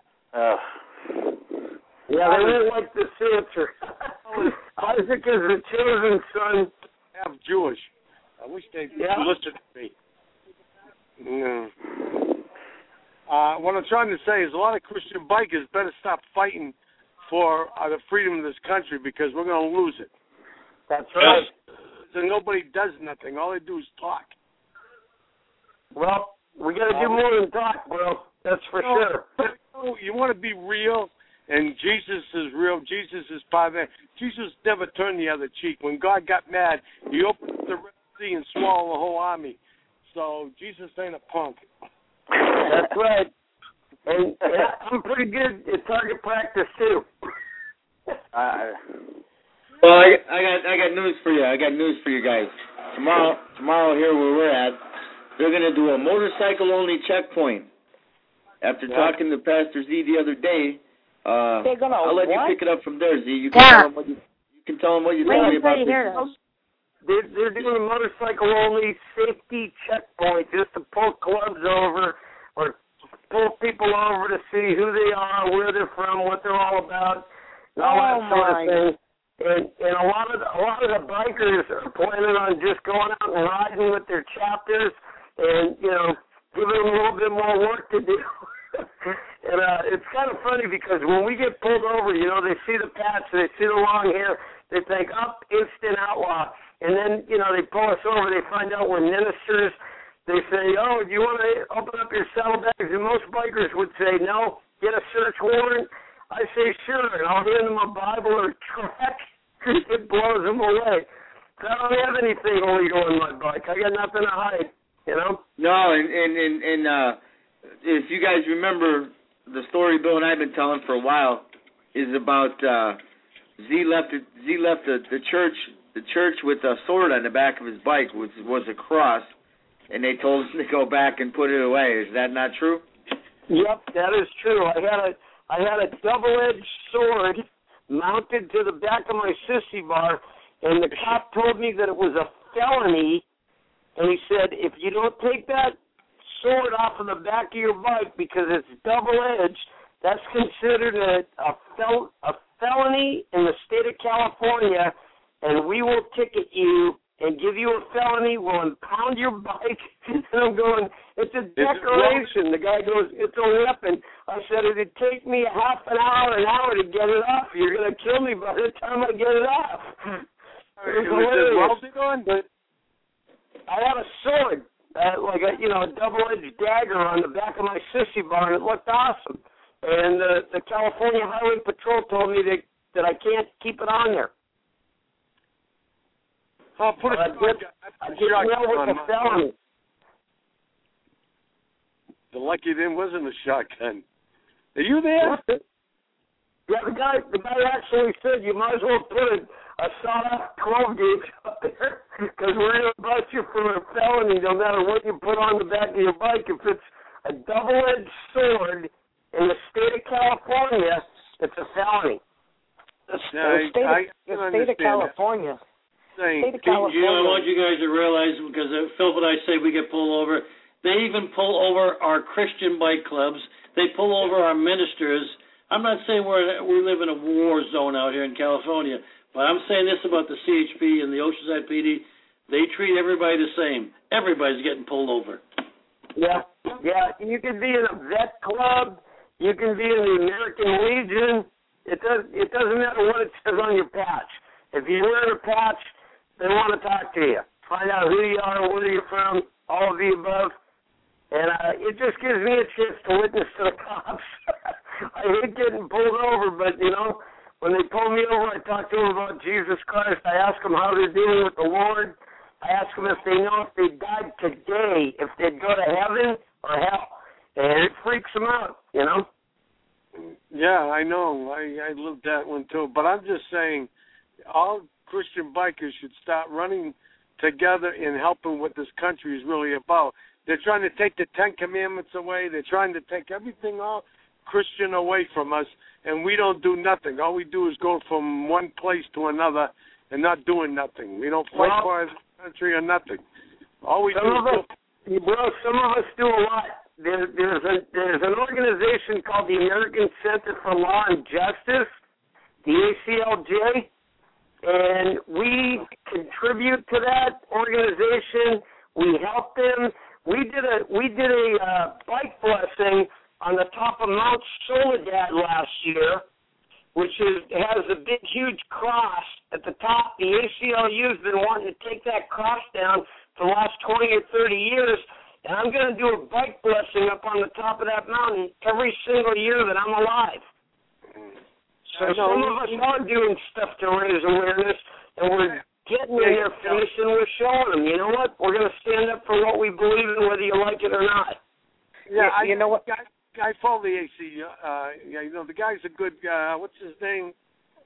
Yeah, they really like this answer. Isaac is the chosen son. Half Jewish. I wish they'd listen to me. Yeah. What I'm trying to say is a lot of Christian bikers better stop fighting for the freedom of this country because we're going to lose it. That's right. So nobody does nothing. All they do is talk. Well, we got to do more than talk, bro. That's for sure. You want to be real, and Jesus is real. Jesus is part of that. Jesus never turned the other cheek. When God got mad, he opened the Red Sea and swallowed the whole army. So Jesus ain't a punk. That's right. And I'm pretty good at target practice too. Well, I got news for you. I got news for you guys. Tomorrow here where we're at, they're gonna do a motorcycle-only checkpoint. After talking to Pastor Z the other day, I'll let you pick it up from there, Z. You can tell them what you told me about this. They're doing a motorcycle-only safety checkpoint just to pull clubs over or pull people over to see who they are, where they're from, what they're all about, and all that sort of thing. And a lot of the bikers are planning on just going out and riding with their chapters and, giving them a little bit more work to do. And it's kind of funny because when we get pulled over, they see the patch, they see the long hair, they think, instant outlaw. And then, they pull us over, they find out we're ministers. They say, do you want to open up your saddlebags? And most bikers would say, no, get a search warrant. I say, sure, and I'll hand them a Bible or a track. It blows them away. I don't have anything illegal on my bike. I got nothing to hide, No, and if you guys remember the story Bill and I have been telling for a while is about Z left the church with a sword on the back of his bike, which was a cross, and they told him to go back and put it away. Is that not true? Yep, that is true. I had a double-edged sword mounted to the back of my sissy bar, and the cop told me that it was a felony, and he said, if you don't take that sword off of the back of your bike because it's double-edged, that's considered a felony in the state of California, and we will ticket you and give you a felony, we'll impound your bike. And I'm going, it's a decoration. The guy goes, it's a weapon. I said, it'd take me half an hour to get it off. You're going to kill me by the time I get it off. It was hilarious. I had a sword, a double-edged dagger on the back of my sissy bar, and it looked awesome. And the California Highway Patrol told me that that I can't keep it on there. I'll put I get nailed with a felony. The lucky then wasn't a shotgun. Are you there? Yeah, the guy actually said you might as well put a sawed-off 12 gauge up there because we're going to bust you for a felony no matter what you put on the back of your bike. If it's a double-edged sword in the state of California, it's a felony. The state of California. I want you guys to realize, because Phil and I say we get pulled over, they even pull over our Christian bike clubs. They pull over our ministers. I'm not saying we live in a war zone out here in California, but I'm saying this about the CHP and the Oceanside PD. They treat everybody the same. Everybody's getting pulled over. Yeah. You can be in a vet club. You can be in the American Legion. It doesn't matter what it says on your patch. If you're wearing a patch, they want to talk to you. Find out who you are, where you're from, all of the above. And it just gives me a chance to witness to the cops. I hate getting pulled over, but, when they pull me over, I talk to them about Jesus Christ. I ask them how they're dealing with the Lord. I ask them if they know if they died today, if they'd go to heaven or hell. And it freaks them out, Yeah, I know. I lived that one, too. But I'm just saying all Christian bikers should start running together and helping what this country is really about. They're trying to take the Ten Commandments away. They're trying to take everything all Christian away from us, and we don't do nothing. All we do is go from one place to another and not doing nothing. We don't fight for our country or nothing. All we do is some of us do a lot. There's an organization called the American Center for Law and Justice, the ACLJ, and we contribute to that organization. We help them. We did a bike blessing on the top of Mount Soledad last year, which has a big, huge cross at the top. The ACLU has been wanting to take that cross down for the last 20 or 30 years, and I'm going to do a bike blessing up on the top of that mountain every single year that I'm alive. So some of us are doing stuff to raise awareness, and we're getting in their face and we're showing them, you know what, we're going to stand up for what we believe in, whether you like it or not. Yeah, you know what? I follow the AC. The guy's a good guy. What's his name?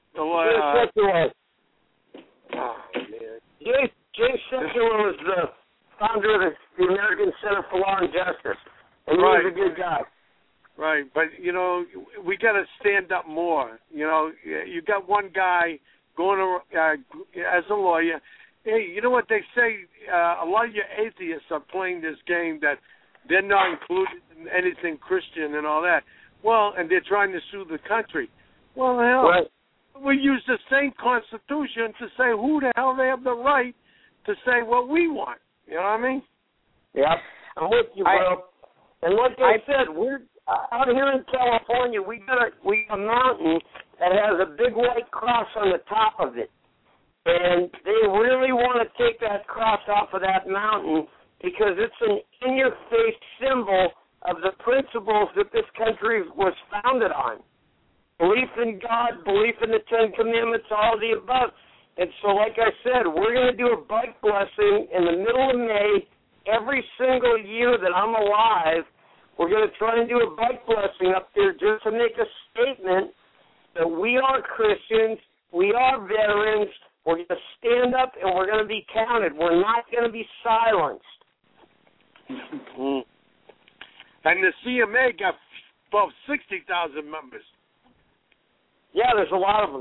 Jay Sekulow is the founder of the American Center for Law and Justice, and he's a good guy. Right, but, we got to stand up more. You got one guy going as a lawyer. Hey, you know what they say? A lot of your atheists are playing this game that they're not included in anything Christian and all that. Well, and they're trying to sue the country. Well, hell, we use the same Constitution to say who the hell they have the right to say what we want. You know what I mean? Yeah, I'm with you, bro. And like I said, we're out here in California. We got a mountain that has a big white cross on the top of it, and they really want to take that cross off of that mountain because it's an in-your-face symbol of the principles that this country was founded on. Belief in God, belief in the Ten Commandments, all of the above. And so, like I said, we're going to do a bike blessing in the middle of May every single year that I'm alive. We're going to try and do a bike blessing up there just to make a statement that we are Christians, we are veterans, we're going to stand up and we're going to be counted. We're not going to be silenced. Mm-hmm. And the CMA got above 60,000 members. Yeah, there's a lot of them.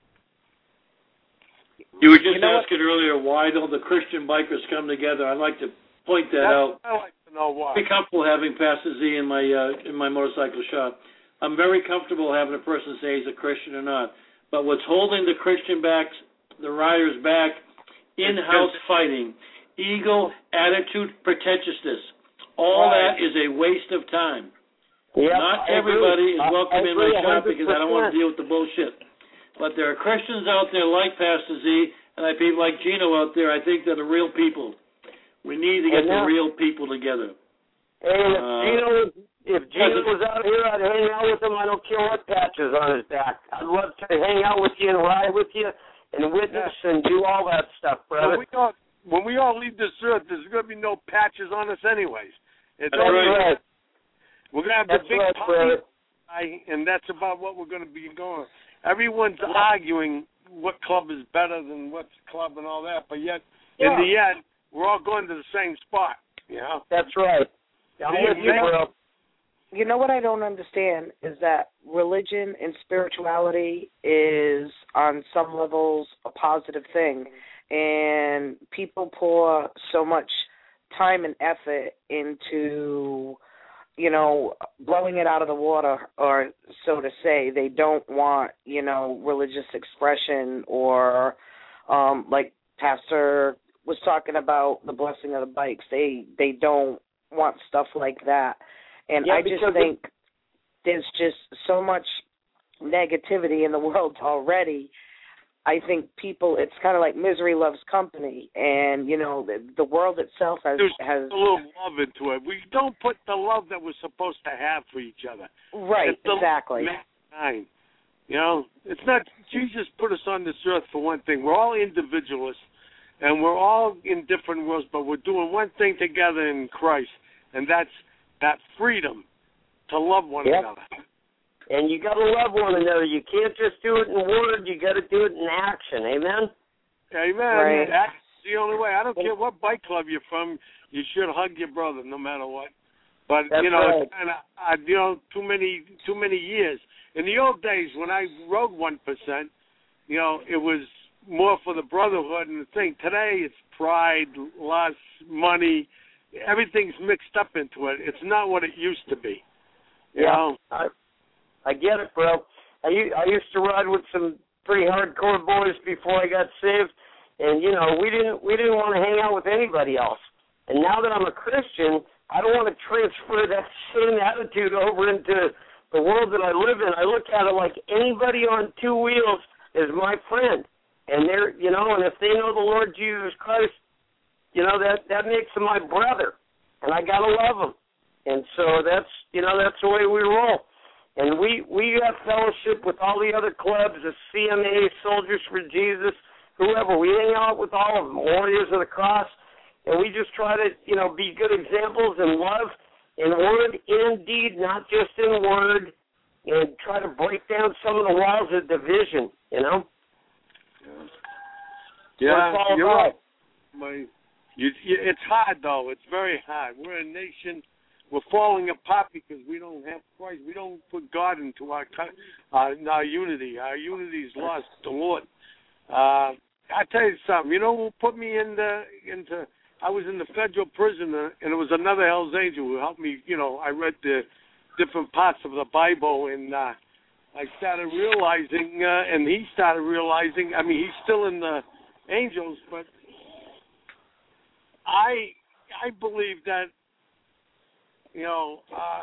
You were just asking earlier, why don't the Christian bikers come together? I'd like to point that out. I'd like to know why. I'm comfortable having Pastor Z in my motorcycle shop. I'm very comfortable having a person say he's a Christian or not. But what's holding the Christian backs, the riders back, in-house fighting, ego, attitude, pretentiousness, all that is a waste of time. Yep, not everybody is welcome in my shop because I don't want to deal with the bullshit. But there are Christians out there like Pastor Z and people like Gino out there, I think they're the real people. We need to get the real people together. And If Jesus was out here, I'd hang out with him. I don't care what patch is on his back. I'd love to hang out with you and ride with you and witness and do all that stuff, brother. When we all leave this earth, there's going to be no patches on us anyways. It's that's right. We're going to have the big party, and that's about what we're going to be going. Everyone's arguing what club is better than what club and all that, but yet, in the end, we're all going to the same spot, you know? That's right. I'm with you, bro. You know what I don't understand is that religion and spirituality is, on some levels, a positive thing. And people pour so much time and effort into, you know, blowing it out of the water, or so to say. They don't want, you know, religious expression or, like Pastor was talking about the blessing of the bikes. They don't want stuff like that. And I just think there's just so much negativity in the world already. I think people, it's kind of like misery loves company. And, you know, the world itself has a little love into it. We don't put the love that we're supposed to have for each other. Right, exactly. Mankind. You know, it's not, Jesus put us on this earth for one thing. We're all individualists, and we're all in different worlds, but we're doing one thing together in Christ, and that's that freedom to love one another. And you got to love one another. You can't just do it in word. You got to do it in action. Amen? Amen. Right. That's the only way. I don't care what bike club you're from. You should hug your brother no matter what. But, that's you know, right. It's kind of, you know, too many years. In the old days when I rode 1%, you know, it was more for the brotherhood and the thing. Today it's pride, lust, money. Everything's mixed up into it. It's not what it used to be. You know? I get it, bro. I used to ride with some pretty hardcore boys before I got saved, and you know we didn't want to hang out with anybody else. And now that I'm a Christian, I don't want to transfer that same attitude over into the world that I live in. I look at it like anybody on two wheels is my friend, and they're, you know, and if they know the Lord Jesus Christ, you know, that makes them my brother, and I gotta love them. And so that's, you know, that's the way we roll. And we have fellowship with all the other clubs, the CMA, Soldiers for Jesus, whoever. We hang out with all of them, Warriors of the Cross, and we just try to, you know, be good examples in love, in word, in deed, not just in word, and try to break down some of the walls of division, you know? Yeah, you're right. It's hard, though. It's very hard. We're a nation. We're falling apart because we don't have Christ. We don't put God into our unity. Our unity's lost the Lord. I tell you something. You know who put me into? I was in the federal prison, and it was another Hell's Angel who helped me. You know, I read the different parts of the Bible, and I started realizing, and he started realizing. I mean, he's still in the angels, but I believe that, you know,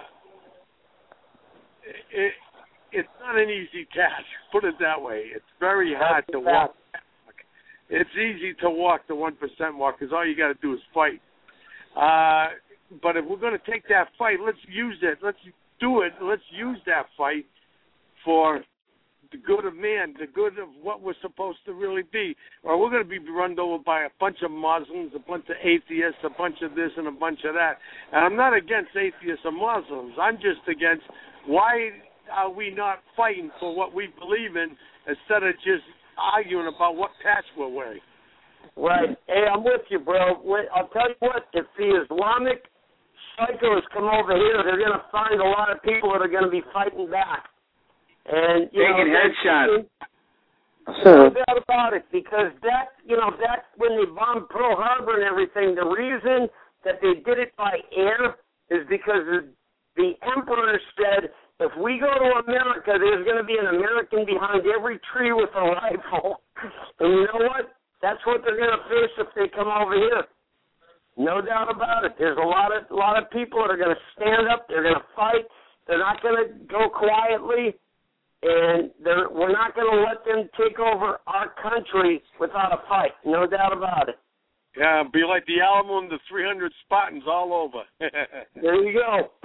it's not an easy task. Put it that way. It's very hard to walk. It's easy to walk the 1% walk because all you got to do is fight. But if we're going to take that fight, let's use it. Let's do it. Let's use that fight for the good of man, the good of what we're supposed to really be. Or we're going to be run over by a bunch of Muslims, a bunch of atheists, a bunch of this and a bunch of that. And I'm not against atheists or Muslims. I'm just against why are we not fighting for what we believe in instead of just arguing about what patch we're wearing. Right. Hey, I'm with you, bro. I'll tell you what, if the Islamic psychos come over here, they're going to find a lot of people that are going to be fighting back. And, you taking headshots. No doubt about it, because that when they bombed Pearl Harbor and everything, the reason that they did it by air is because the emperor said, if we go to America, there's going to be an American behind every tree with a rifle. And you know what? That's what they're going to face if they come over here. No doubt about it. There's a lot of people that are going to stand up. They're going to fight. They're not going to go quietly. And we're not going to let them take over our country without a fight. No doubt about it. Yeah, be like the Alamo and the 300 Spartans all over. There you go.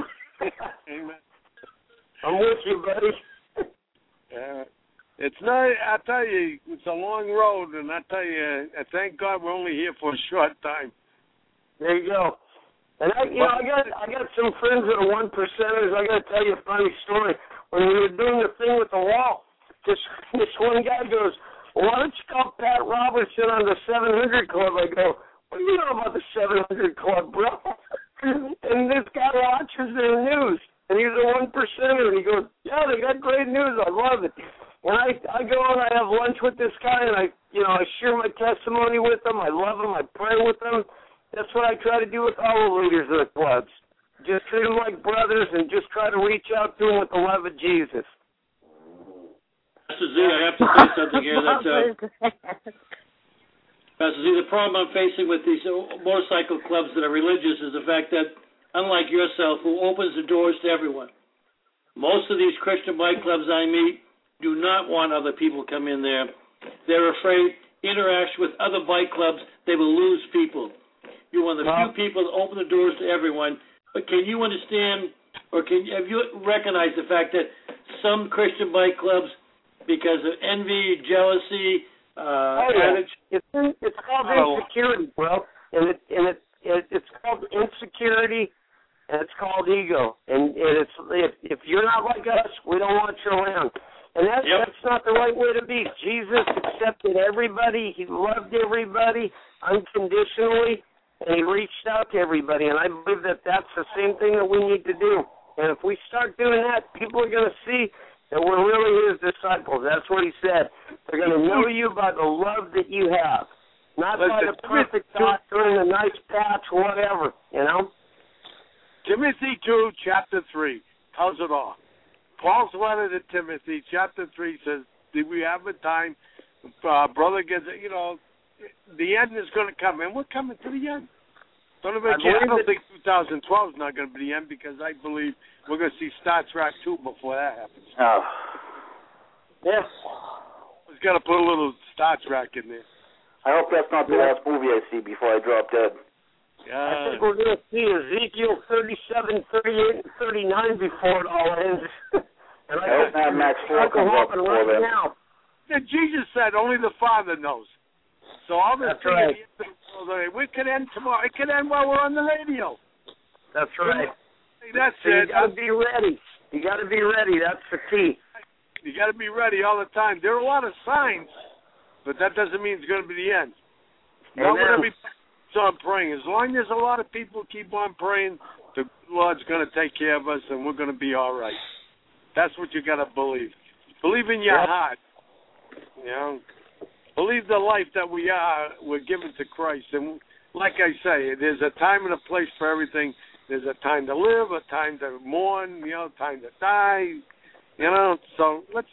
Amen. I'm with you, buddy. It's not. I tell you, it's a long road, and I tell you, thank God we're only here for a short time. There you go. And I got some friends that are 1%ers. I got to tell you a funny story. When we were doing the thing with the wall, this one guy goes, well, "Why don't you call Pat Robertson on the 700 Club?" I go, "What do you know about the 700 Club, bro?" And this guy watches their news, and he's a 1%er, and he goes, "Yeah, they got great news. I love it." And I go and I have lunch with this guy, and I share my testimony with him. I love him. I pray with him. That's what I try to do with all the leaders of the clubs. Just treat them like brothers and just try to reach out to them with the love of Jesus. Pastor Z, I have to say something here. Pastor Z, the problem I'm facing with these motorcycle clubs that are religious is the fact that, unlike yourself, who opens the doors to everyone, most of these Christian bike clubs I meet do not want other people to come in there. They're afraid interaction with other bike clubs, they will lose people. You're one of the few people that open the doors to everyone. But can you understand, or have you recognized the fact that some Christian bike clubs, because of envy, jealousy, it's called insecurity, bro, and it's called insecurity, and it's called ego, and it's if you're not like us, we don't want you around. And that's not the right way to be. Jesus accepted everybody. He loved everybody unconditionally, and he reached out to everybody. And I believe that that's the same thing that we need to do. And if we start doing that, people are going to see that we're really his disciples. That's what he said. They're going to know you by the love that you have, not by the perfect doctrine, a nice patch, whatever, you know? Timothy 2, chapter 3 tells it all. Paul's letter to Timothy, chapter 3, says, "Do we have a time, brother gets, the end is going to come." And we're coming to the end. I don't think 2012 is not going to be the end, because I believe we're going to see Star Trek 2 before that happens. Oh. Yes. We've got to put a little Star Trek in there. I hope that's not the last movie I see before I drop dead. Yeah. I think we're going to see Ezekiel 37, 38, and 39 before it all ends. And I hope Mad Max 4 comes up before then. Now. Jesus said only the Father knows. So all this That's right. We could end tomorrow. It could end while we're on the radio. That's right. That's so it. You got to be ready. You got to be ready. That's the key. You got to be ready all the time. There are a lot of signs, but that doesn't mean it's going to be the end. Nobody keeps on praying. As long as a lot of people keep on praying, the Lord's going to take care of us, and we're going to be all right. That's what you got to believe. Believe in your heart. Believe the life that we're given to Christ. And like I say, there's a time and a place for everything. There's a time to live, a time to mourn, time to die. So let's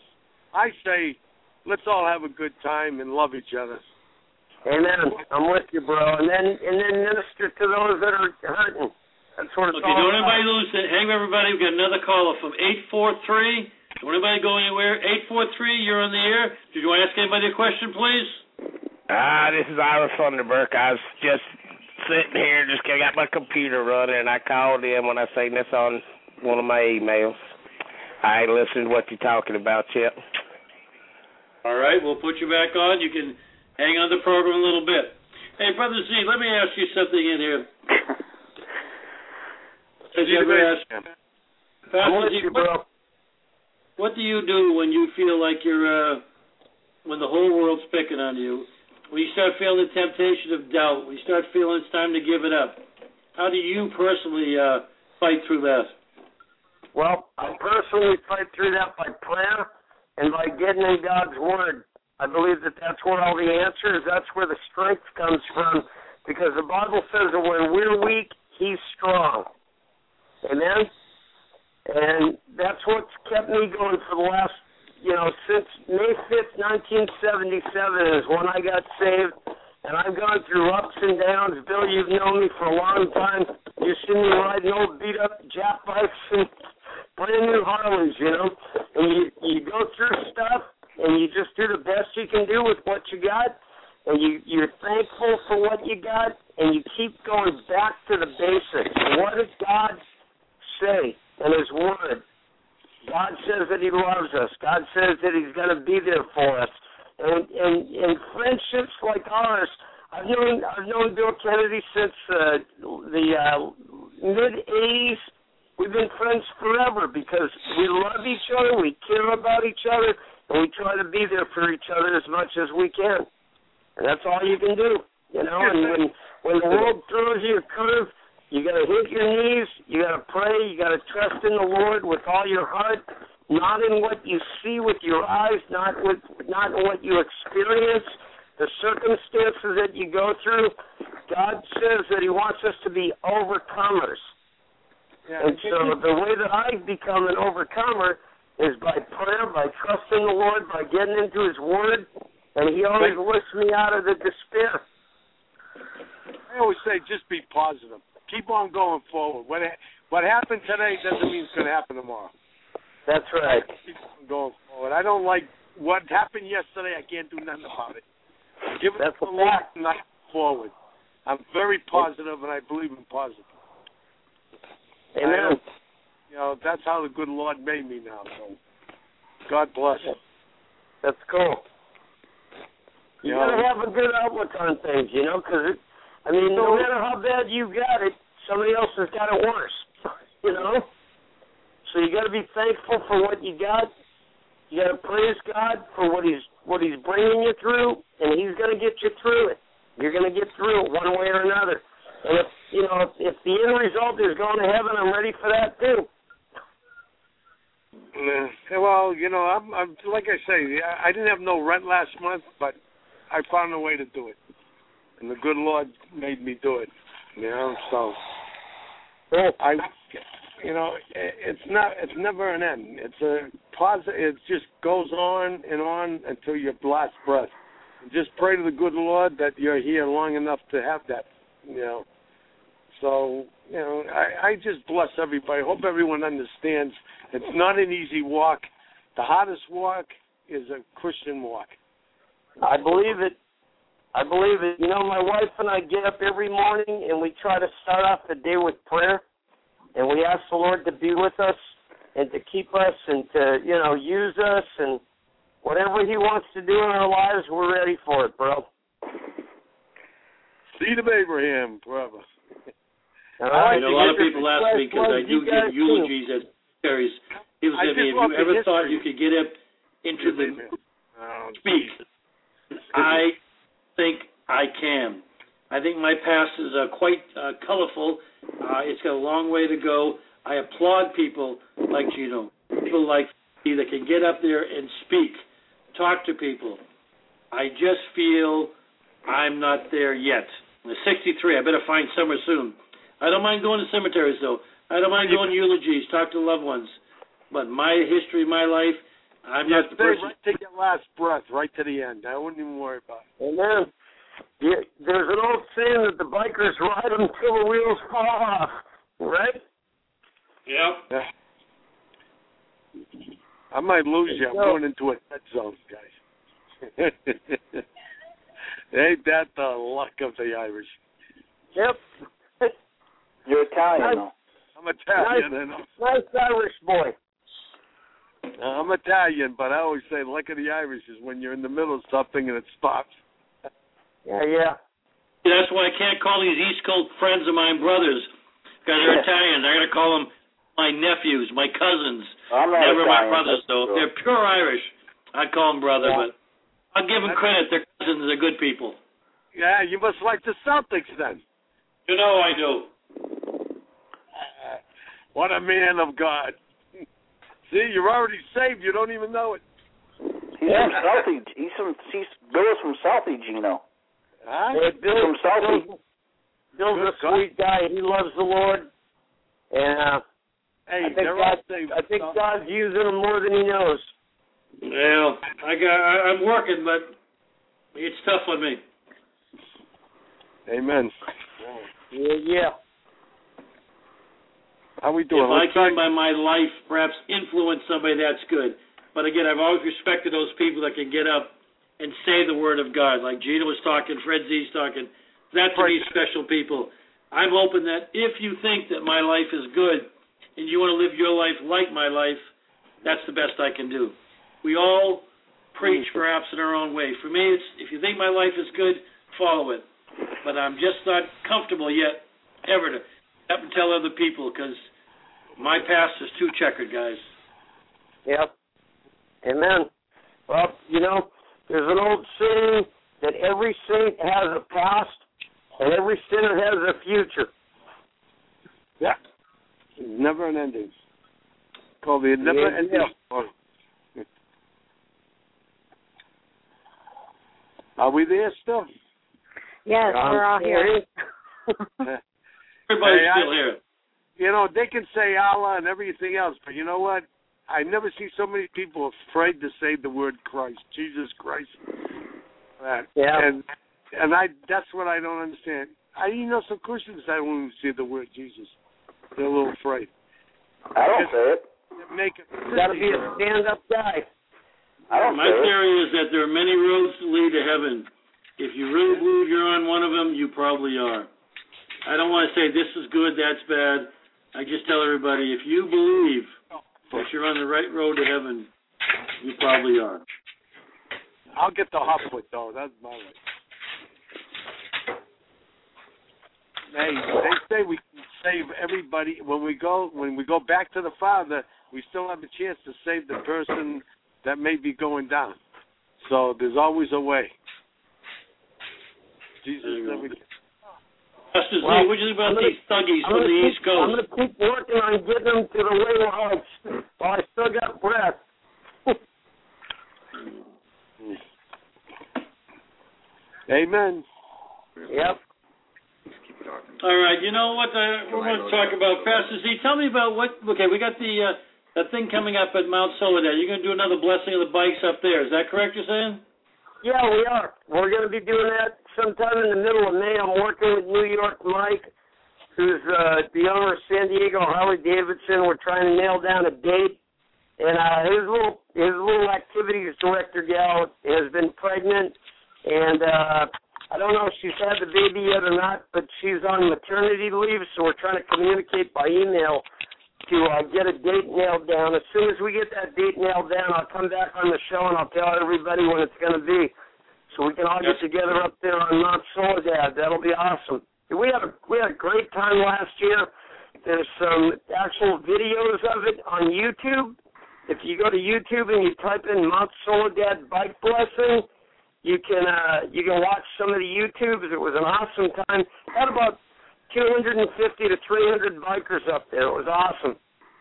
all have a good time and love each other. Amen. I'm with you, bro. And then minister to those that are hurting. That's what it's all about. Don't anybody lose it. Hang everybody. We've got another caller from 843. Don't anybody go anywhere. 843, you're on the air. Did you want to ask anybody a question, please? This is Ira Thunderberg. I was just sitting here, just got my computer running, and I called in when I seen this on one of my emails. I ain't listened to what you're talking about yet. All right, we'll put you back on. You can hang on the program a little bit. Hey, Brother Z, let me ask you something in here. What do you do when you feel like when the whole world's picking on you? When you start feeling the temptation of doubt, when you start feeling it's time to give it up, how do you personally fight through that? Well, I personally fight through that by prayer and by getting in God's Word. I believe that that's where all the answer is. That's where the strength comes from, because the Bible says that when we're weak, He's strong. Amen? And that's what's kept me going for the last, since May 5th, 1977 is when I got saved. And I've gone through ups and downs. Bill, you've known me for a long time. You've seen me riding old beat-up Jap bikes and brand new Harleys, And you go through stuff, and you just do the best you can do with what you got. And you're thankful for what you got, and you keep going back to the basics. What did God say? and His Word. God says that He loves us. God says that He's going to be there for us. And friendships like ours, I've known Bill Kennedy since the mid-'80s. We've been friends forever because we love each other, we care about each other, and we try to be there for each other as much as we can. And that's all you can do, you know. And when the world throws you a curve, you got to hit your knees, you got to pray, you got to trust in the Lord with all your heart, not in what you see with your eyes, not in what you experience, the circumstances that you go through. God says that He wants us to be overcomers. Yeah, and so the way that I've become an overcomer is by prayer, by trusting the Lord, by getting into His Word, and He always lifts me out of the despair. I always say just be positive. Keep on going forward. What happened today doesn't mean it's going to happen tomorrow. That's right. Keep on going forward. I don't like what happened yesterday. I can't do nothing about it. Give it the Lord and I forward. I'm very positive, and I believe in positive. Amen. You know, that's how the good Lord made me now. So, God bless. That's cool. You got to have a good outlook on things, you know, because, no matter how bad you got it, somebody else has got it worse, you know. So you got to be thankful for what you got. You got to praise God for what He's bringing you through, and He's going to get you through it. You're going to get through it one way or another. And if the end result is going to heaven, I'm ready for that too. Well, you know, I'm like I say, I didn't have no rent last month, but I found a way to do it, and the good Lord made me do it. You know, so it's never an end. It's a positive. It just goes on and on until your last breath. And just pray to the good Lord that you're here long enough to have that. You know, so you know, I just bless everybody. I hope everyone understands it's not an easy walk. The hardest walk is a Christian walk. I believe it. You know, my wife and I get up every morning and we try to start off the day with prayer, and we ask the Lord to be with us and to keep us and to, you know, use us, and whatever He wants to do in our lives, we're ready for it, bro. Seed of Abraham forever. I know a lot of people ask me because I do give eulogies at cemeteries. People say to me, have you ever thought you could get up into the speak? I think I can. I think my past is quite colorful. It's got a long way to go. I applaud people like Gino, people like me that can get up there and speak, talk to people. I just feel I'm not there yet. I'm 63. I better find somewhere soon. I don't mind going to cemeteries, though. I don't mind going to eulogies, talk to loved ones. But my history, my life, I'm not the person. Right to your last breath, right to the end. I wouldn't even worry about it. Amen. Yeah, there's an old saying that the bikers ride them till the wheels fall off, right? Yep. I might lose you. I'm going into a dead zone, guys. Ain't that the luck of the Irish? Yep. You're Italian, though. I'm Italian. Nice Irish boy. I'm Italian, but I always say the luck of the Irish is when you're in the middle of something and it stops. Yeah. That's why I can't call these East Coast friends of mine brothers, because they're Italian. I got to call them my nephews, my cousins. Never Italian, my brothers, though. If they're pure Irish, I'd call them brother, but I'll give them credit. They're cousins. They're good people. Yeah, you must like the Celtics then. You know I do. What a man of God. See, you're already saved. You don't even know it. He's from Southie. Bill's from Southie, Gino. Huh? Yeah, Bill's from Southie. Bill's a sweet guy. He loves the Lord. And I think God's using him more than he knows. Well, I'm working, but it's tough on me. Amen. Yeah. How we doing? If I can, by my life, perhaps influence somebody, that's good. But again, I've always respected those people that can get up and say the word of God, like Gina was talking, Fred Z's talking. That to me, special people. I'm hoping that if you think that my life is good and you want to live your life like my life, that's the best I can do. We all preach perhaps in our own way. For me, it's if you think my life is good, follow it. But I'm just not comfortable yet ever to have to tell other people because my past is too checkered, guys. Yep. Amen. Well, you know, there's an old saying that every saint has a past and every sinner has a future. Yeah. It's never an ending. Called the never ending story. Are we there still? Yes, we're all here. Everybody's still here. You know, they can say Allah and everything else, but you know what? I never see so many people afraid to say the word Christ, Jesus Christ. And that's what I don't understand. Some Christians that won't even say the word Jesus. They're a little afraid. I don't say it. You got to be a stand-up guy. My theory is that there are many roads to lead to heaven. If you really believe you're on one of them, you probably are. I don't want to say this is good, that's bad. I just tell everybody, if you believe that you're on the right road to heaven, you probably are. I'll get the hot foot, though. That's my way. Hey, they say we can save everybody. When we go back to the Father, we still have a chance to save the person that may be going down. So there's always a way. Jesus never gets. Pastor Z, what do you think about these thuggies from the East Coast? I'm going to keep working on getting them to the way lives while I still got breath. Amen. Yep. All right, you know what we're going to talk about. Pastor Z, tell me about we got the thing coming up at Mount Soledad. You're going to do another blessing of the bikes up there. Is that correct, you're saying? Yeah, we are. We're going to be doing that sometime in the middle of May. I'm working with New York Mike, who's the owner of San Diego Harley Davidson. We're trying to nail down a date. And his little activities director gal has been pregnant, and I don't know if she's had the baby yet or not, but she's on maternity leave, so we're trying to communicate by email to get a date nailed down. As soon as we get that date nailed down, I'll come back on the show and I'll tell everybody when it's going to be, so we can all get together up there on Mount Soledad. That'll be awesome. We had a great time last year. There's some actual videos of it on YouTube. If you go to YouTube and you type in Mount Soledad Bike Blessing, you can watch some of the YouTubes. It was an awesome time. Had about 250 to 300 bikers up there. It was awesome.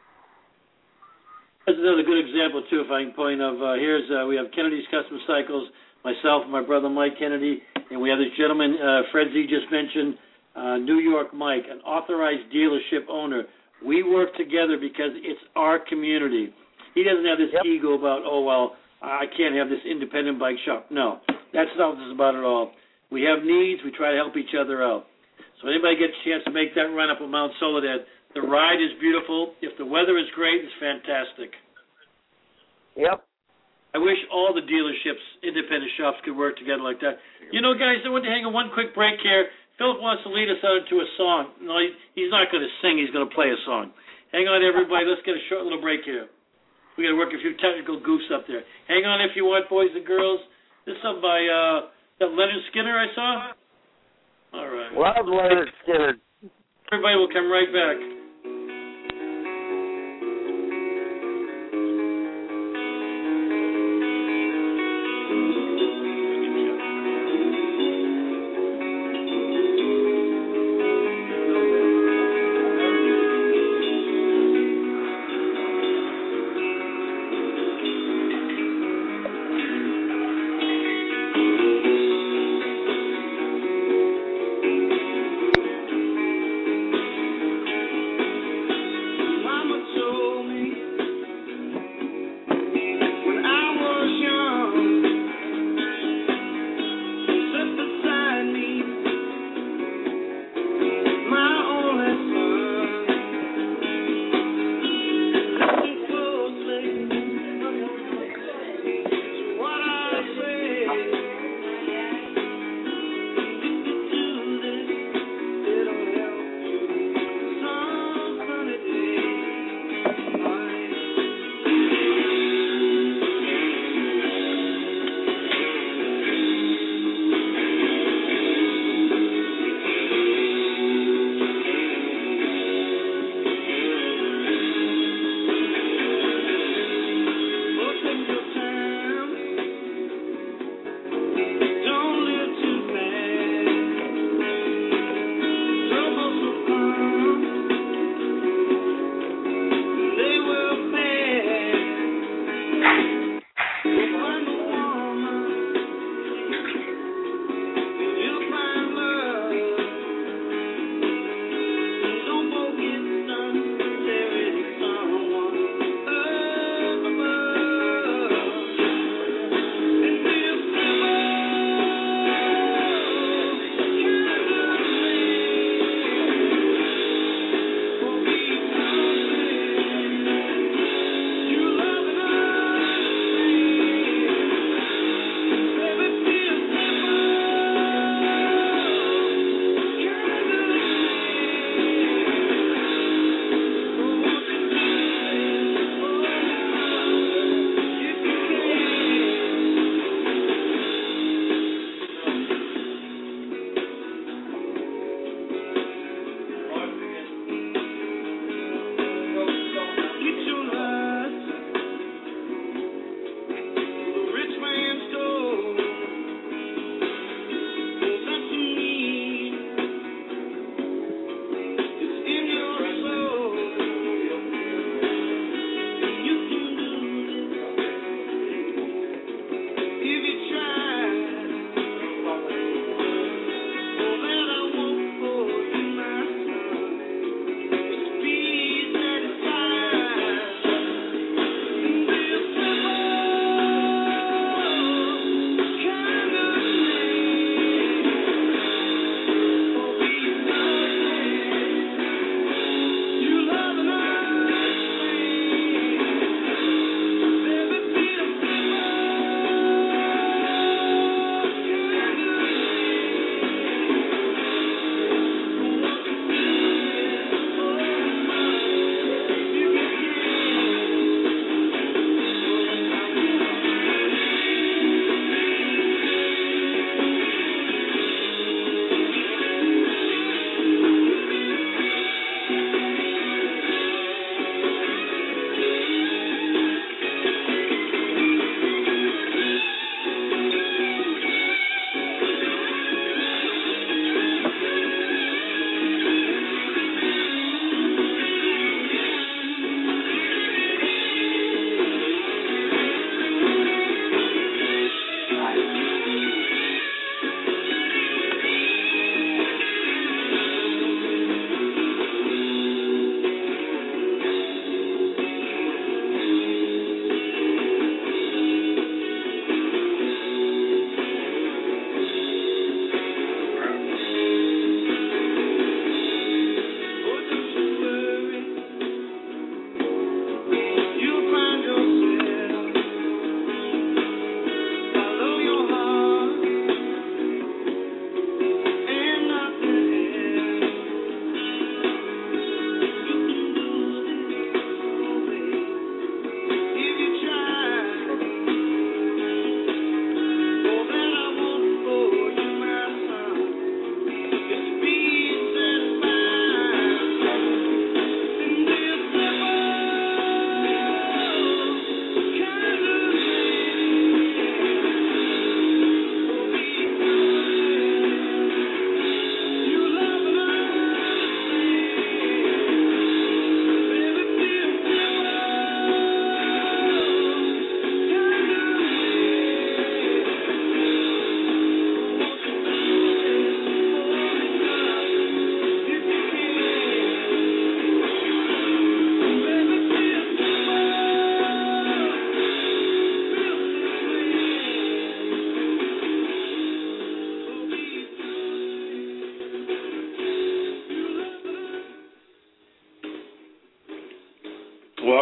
That's another good example, too, if I can point of, we have Kennedy's Custom Cycles, myself and my brother Mike Kennedy, and we have this gentleman, Fred Z just mentioned, New York Mike, an authorized dealership owner. We work together because it's our community. He doesn't have this ego about, I can't have this independent bike shop. No, that's not what this is about at all. We have needs. We try to help each other out. So if anybody gets a chance to make that run up at Mount Soledad, the ride is beautiful. If the weather is great, it's fantastic. Yep. I wish all the dealerships, independent shops could work together like that. You know, guys, I want to hang on one quick break here. Philip wants to lead us out into a song. No, he's not going to sing. He's going to play a song. Hang on, everybody. Let's get a short little break here. We got to work a few technical goofs up there. Hang on if you want, boys and girls. This is something by that Leonard Skinner I saw. All right. Love Leonard Skinner. Everybody will come right back.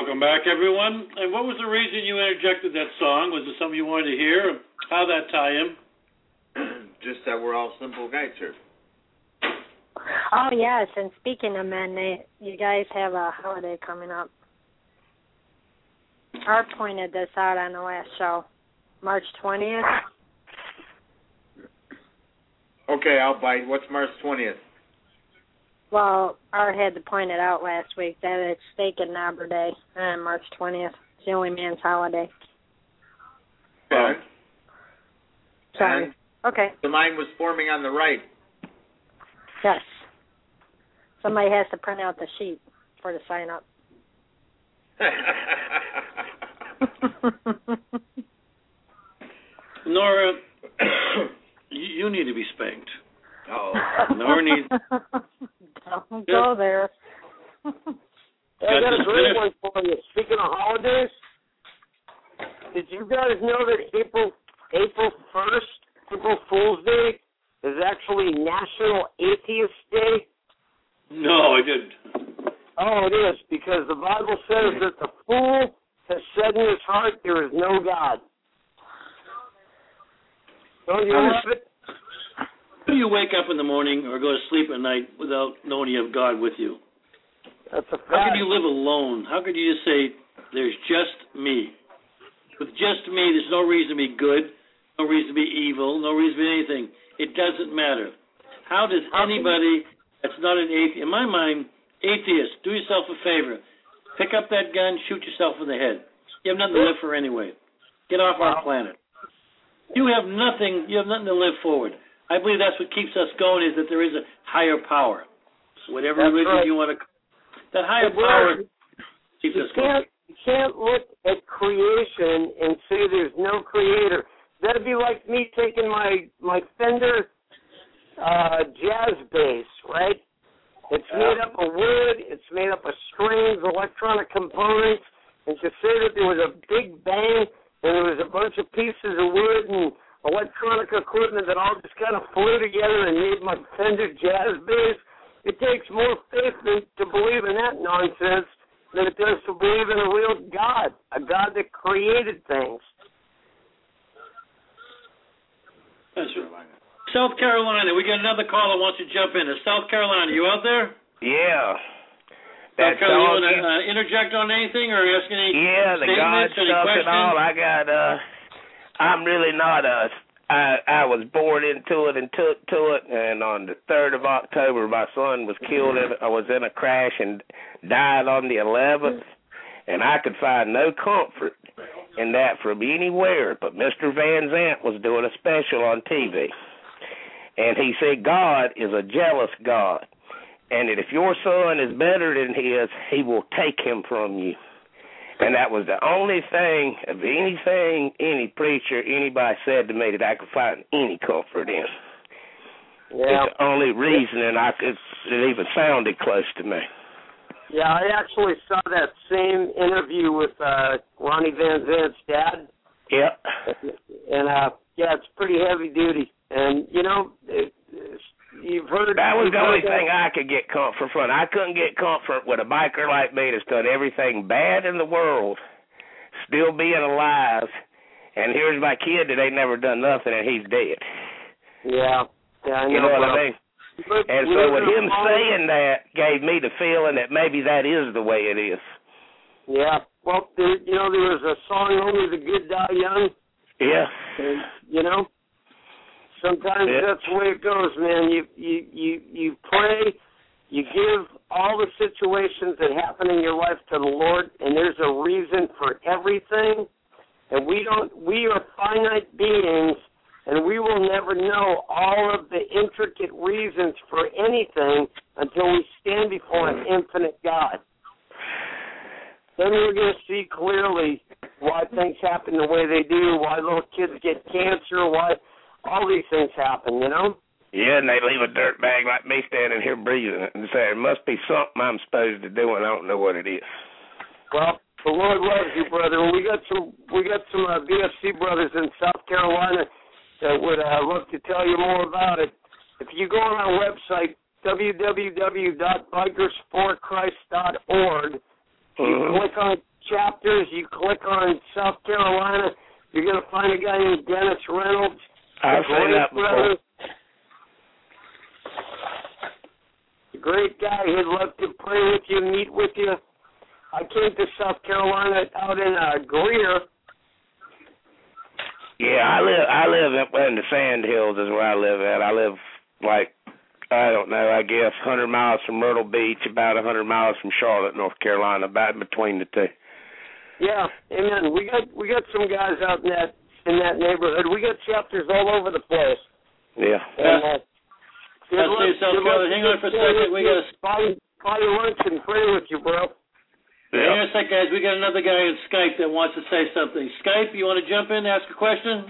Welcome back, everyone. And what was the reason you interjected that song? Was it something you wanted to hear? How'd that tie in? Just that we're all simple guys here. Oh, yes, and speaking of men, you guys have a holiday coming up. Art pointed this out on the last show, March 20th. Okay, I'll bite. What's March 20th? Well, Art had to point it out last week that it's Steak and Knobber Day on March 20th. It's the only man's holiday. Okay. Sorry. Okay. The line was forming on the right. Yes. Somebody has to print out the sheet for the sign up. Nora, you need to be spanked. Oh. Nora needs... Don't go there. I got a great one for you. Speaking of holidays, did you guys know that April 1st, April Fool's Day, is actually National Atheist Day? No, I didn't. Oh, it is, because the Bible says that the fool has said in his heart there is no God. Don't you love it? How do you wake up in the morning or go to sleep at night without knowing you have God with you? That's a fact. How could you live alone? How could you just say, there's just me? With just me, there's no reason to be good, no reason to be evil, no reason to be anything. It doesn't matter. How does anybody that's not an atheist, in my mind, atheist, do yourself a favor. Pick up that gun, shoot yourself in the head. You have nothing to live for anyway. Get off our planet. You have nothing to live forward. I believe that's what keeps us going, is that there is a higher power. Whatever religion you want to... That higher power keeps us going. You can't look at creation and say there's no creator. That'd be like me taking my Fender jazz bass, right? It's made up of wood, it's made up of strings, electronic components, and to say that there was a big bang and there was a bunch of pieces of wood and electronic equipment that all just kind of flew together and made my Fender jazz bass, it takes more faith to believe in that nonsense than it does to believe in a real God, a God that created things. That's right. South Carolina, we got another caller who wants to jump in. South Carolina, you out there? Yeah. South Carolina, you want to interject on anything or ask any the God stuff and all. I'm really not I was born into it and took to it, and on the 3rd of October, my son was killed. I was in a crash and died on the 11th, and I could find no comfort in that from anywhere. But Mr. Van Zant was doing a special on TV, and he said God is a jealous God, and that if your son is better than his, he will take him from you. And that was the only thing of anything any preacher, anybody said to me that I could find any comfort in. Yeah. It's the only reason it even sounded close to me. Yeah, I actually saw that same interview with Ronnie Van Zant's dad. Yep. And, it's pretty heavy duty. And, you've heard... That was the only thing I could get comfort from. I couldn't get comfort with a biker like me that's done everything bad in the world, still being alive, and here's my kid that ain't never done nothing, and he's dead. Yeah, I know. You know what I mean? And so with him saying that gave me the feeling that maybe that is the way it is. Yeah. Well, there was a song, Only the Good Die Young. Yeah. And, sometimes that's the way it goes, man. You pray, you give all the situations that happen in your life to the Lord, and there's a reason for everything. And we are finite beings, and we will never know all of the intricate reasons for anything until we stand before an infinite God. Then we're going to see clearly why things happen the way they do, why little kids get cancer, why all these things happen, Yeah, and they leave a dirt bag like me standing here breathing it and say, it must be something I'm supposed to do, and I don't know what it is. Well, the Lord loves you, brother. We got some BFC brothers in South Carolina that would love to tell you more about it. If you go on our website, www.bikersforchrist.org, you click on chapters, you click on South Carolina, you're going to find a guy named Dennis Reynolds. I've seen that before. A great guy. He'd love to pray with you, meet with you. I came to South Carolina out in Greer. Yeah, I live up in the Sand Hills is where I live at. I live I don't know, I guess 100 miles from Myrtle Beach, about 100 miles from Charlotte, North Carolina, about in between the two. Yeah, amen. We got some guys out in that neighborhood. We got chapters all over the place. Yeah. South Carolina. Hang on for a second. We got buy your lunch and pray with you, bro. Yeah. Hang on a sec, guys. We got another guy on Skype that wants to say something. Skype, you want to jump in, ask a question?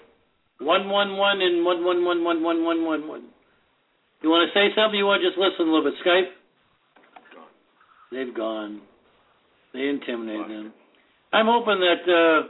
111 and 1111111. You want to say something? You want to just listen a little bit? Skype? They've gone. They intimidated them. I'm hoping that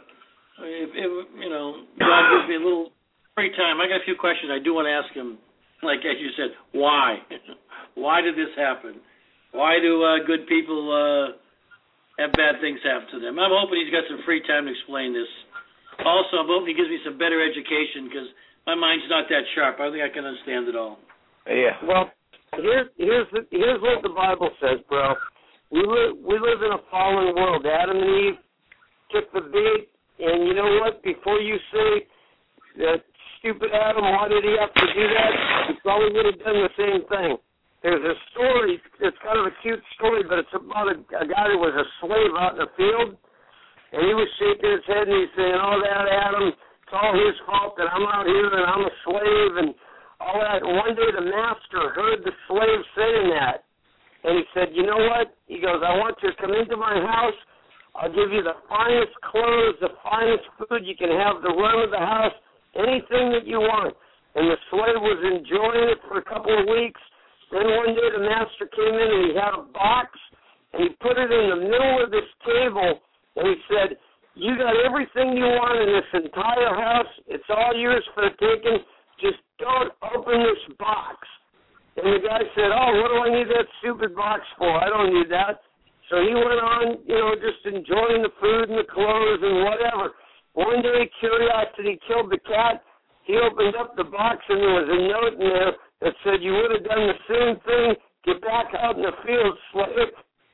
if God gives me a little free time. I got a few questions I do want to ask him. Like as you said, why? Why did this happen? Why do good people have bad things happen to them? I'm hoping he's got some free time to explain this. Also, I'm hoping he gives me some better education because my mind's not that sharp. I don't think I can understand it all. Yeah. Well, here's what the Bible says, bro. We live in a fallen world. Adam and Eve took the bait, and you know what? Before you say that stupid Adam, why did he have to do that? He probably would have done the same thing. There's a story. It's kind of a cute story, but it's about a guy who was a slave out in the field, and he was shaking his head and he's saying, "Oh, that Adam, it's all his fault that I'm out here and I'm a slave and all that." And one day the master heard the slave saying that, and he said, "You know what?" He goes, "I want you to come into my house. I'll give you the finest clothes, the finest food. You can have the run of the house, anything that you want." And the slave was enjoying it for a couple of weeks. Then one day the master came in and he had a box, and he put it in the middle of this table, and he said, "You got everything you want in this entire house. It's all yours for the taking. Just don't open this box." And the guy said, "Oh, what do I need that stupid box for? I don't need that." So he went on, just enjoying the food and the clothes and whatever. One day, curiosity killed the cat. He opened up the box, and there was a note in there that said, "You would have done the same thing. Get back out in the field, slave."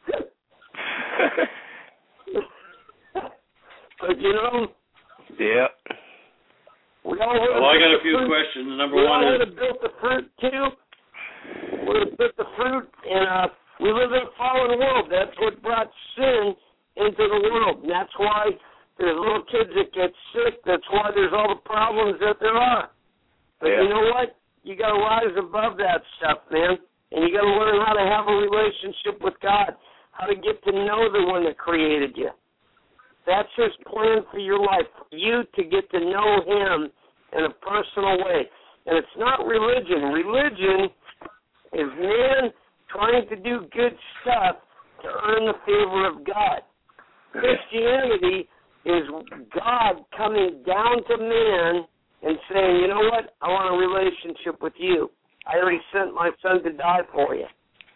But yeah. I got a few questions. Number one is, we would have built the fruit too. We would have built the fruit, and we live in a fallen world. That's what brought sin into the world, and that's why there's little kids that get sick. That's why there's all the problems that there are. But you know what? You got to rise above that stuff, man, and you got to learn how to have a relationship with God, how to get to know the one that created you. That's his plan for your life, for you to get to know him in a personal way. And it's not religion. Religion is man trying to do good stuff to earn the favor of God. Christianity is God coming down to man and saying, "You know what? I want a relationship with you. I already sent my son to die for you."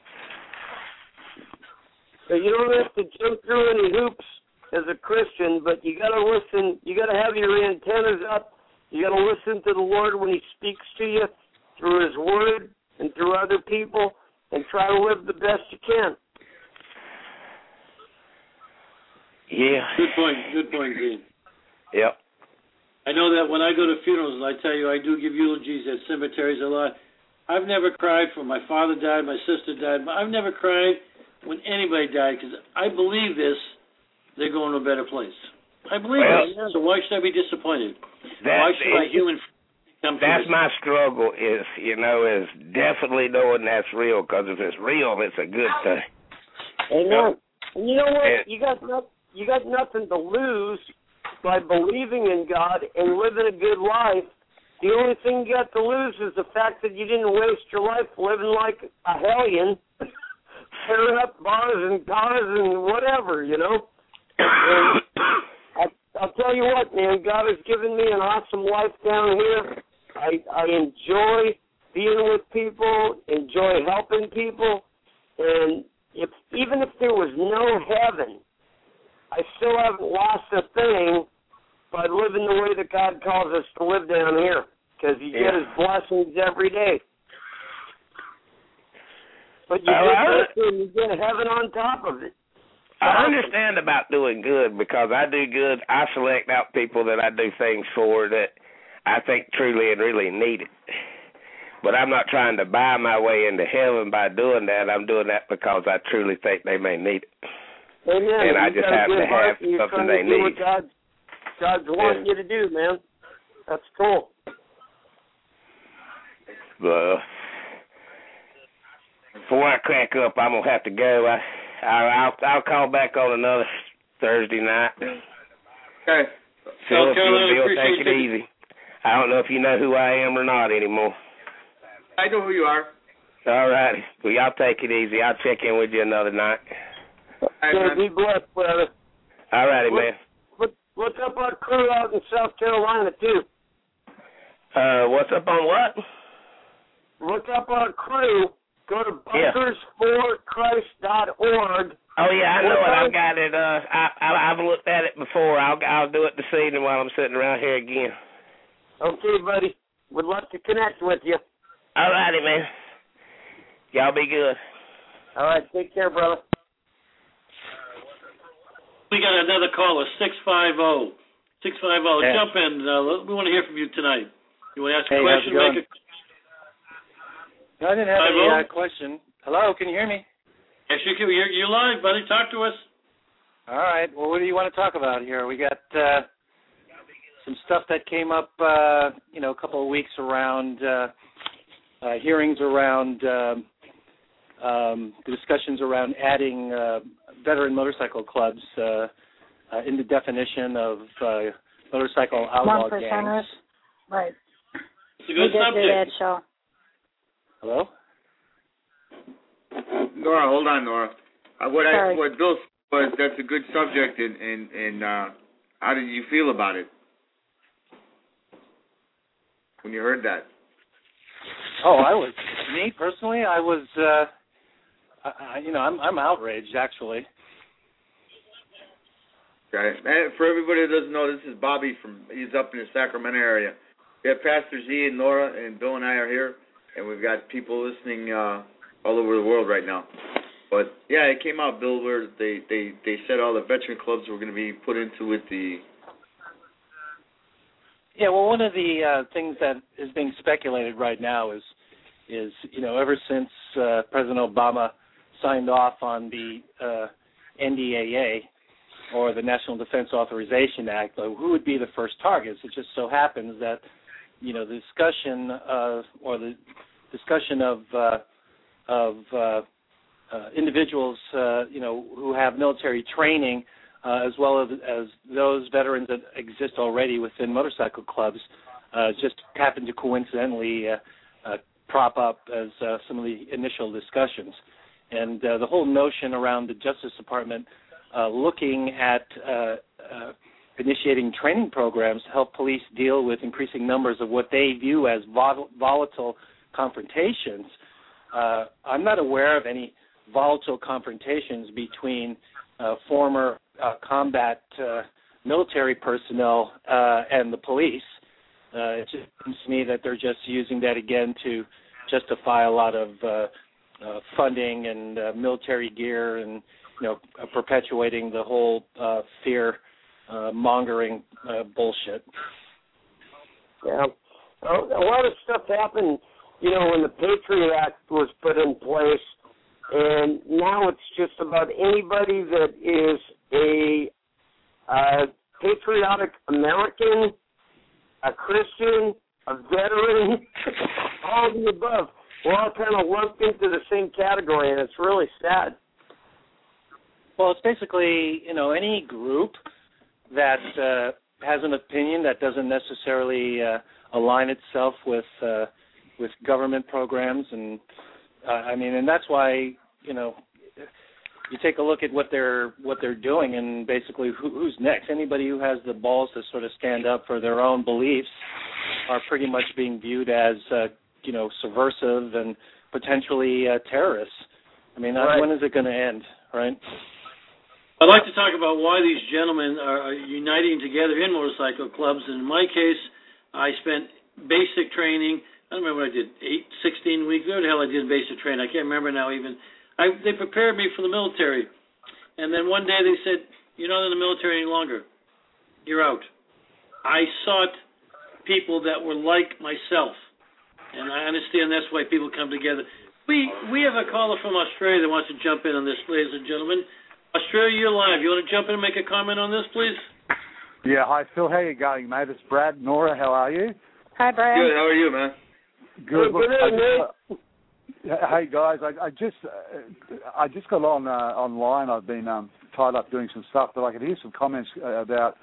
So you don't have to jump through any hoops as a Christian, but you got to listen. You got to have your antennas up. You got to listen to the Lord when he speaks to you through his word and through other people, and try to live the best you can. Yeah. Good point, Dean. Yep. I know that when I go to funerals, and I tell you, I do give eulogies at cemeteries a lot. I've never cried when my father died, my sister died, but I've never cried when anybody died because I believe this. They're going to a better place. I believe it. So why should I be disappointed? Why should my human come to That's my struggle is definitely knowing that's real, because if it's real, it's a good thing. Amen. And you know what? You got nothing to lose by believing in God and living a good life. The only thing you got to lose is the fact that you didn't waste your life living like a hellion, tearing up bars and cars and whatever, And I'll tell you what, man, God has given me an awesome life down here. I enjoy being with people, enjoy helping people, and even if there was no heaven, I still haven't lost a thing by living the way that God calls us to live down here, because you get His blessings every day. But you get heaven on top of it. I understand about doing good, because I do good. I select out people that I do things for that I think truly and really need it. But I'm not trying to buy my way into heaven by doing that. I'm doing that because I truly think they may need it. Amen. And I just happen to have something they need. What God's wanting you to do, man. That's cool. Well, before I crack up, I'm gonna have to go. I'll call back on another Thursday night. Okay. Phil, Bill, take it easy. I don't know if you know who I am or not anymore. I know who you are. All righty. Well, y'all take it easy. I'll check in with you another night. Yeah, be blessed, brother. All righty, man. Look up our crew out in South Carolina, too. What's up on what? Look up our crew. Go to BikersForChrist.org. Oh, yeah, I know it. I've got it. I've looked at it before. I'll do it this evening while I'm sitting around here again. Okay, buddy. Would love to connect with you. All righty, man. Y'all be good. All right, take care, brother. We got another caller, 650. 650, yeah. Jump in. We want to hear from you tonight. You want to ask a question? No, I didn't have any question. Hello, can you hear me? Yes, you can. You're live, buddy. Talk to us. All right. Well, what do you want to talk about here? We got some stuff that came up, a couple of weeks around hearings around discussions around adding veteran motorcycle clubs in the definition of motorcycle outlaw gangs. Right. It's a good subject. Do that show. Hello? Nora, hold on, Nora. What Bill said was that's a good subject, and how did you feel about it when you heard that? Oh, me personally, I was, I'm outraged, actually. Okay. And for everybody that doesn't know, this is Bobby he's up in the Sacramento area. We have Pastor Z and Nora and Bill and I are here, and we've got people listening all over the world right now. But, yeah, it came out, Bill, where they said all the veteran clubs were going to be put into it. Yeah, well, one of the things that is being speculated right now is ever since President Obama signed off on the NDAA, or the National Defense Authorization Act, who would be the first targets? It just so happens that, the discussion of individuals, who have military training, as well as those veterans that exist already within motorcycle clubs, just happened to coincidentally prop up as some of the initial discussions. And the whole notion around the Justice Department looking at initiating training programs to help police deal with increasing numbers of what they view as volatile confrontations. I'm not aware of any volatile confrontations between former combat military personnel and the police. It just seems to me that they're just using that again to justify a lot of funding and military gear and perpetuating the whole fear mongering bullshit. Yeah. A lot of stuff happened, when the Patriot Act was put in place, and now it's just about anybody that is a patriotic American, a Christian, a veteran, all of the above. We're all kind of lumped into the same category, and it's really sad. Well, it's basically, any group that has an opinion that doesn't necessarily align itself with government programs, and and that's why, you take a look at what they're doing, and basically who's next. Anybody who has the balls to sort of stand up for their own beliefs are pretty much being viewed as subversive and potentially terrorists. Right. When is it going to end, right? I'd like to talk about why these gentlemen are uniting together in motorcycle clubs. And in my case, I spent basic training. I don't remember what I did, 16 weeks. What the hell I did basic training? I can't remember now even. They prepared me for the military. And then one day they said, you're not in the military any longer. You're out. I sought people that were like myself. And I understand that's why people come together. We have a caller from Australia that wants to jump in on this, ladies and gentlemen. Australia, you're live. You want to jump in and make a comment on this, please? Yeah, hi, Phil. How you going, mate? It's Brad. Nora, how are you? Hi, Brad. Good. How are you, man? Good. Look, hey, guys. I just got on online. I've been tied up doing some stuff, but I could hear some comments about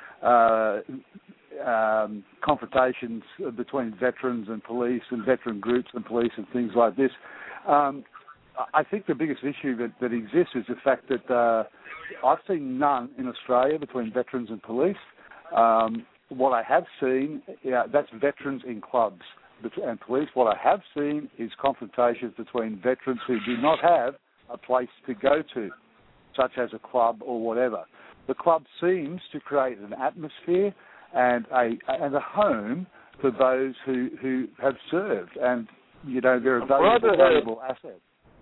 confrontations between veterans and police and veteran groups and police and things like this. I think the biggest issue that exists is the fact that I've seen none in Australia between veterans and police. What I have seen, that's veterans in clubs and police. What I have seen is confrontations between veterans who do not have a place to go to, such as a club or whatever. The club seems to create an atmosphere and a home for those who have served, and they're a valuable asset.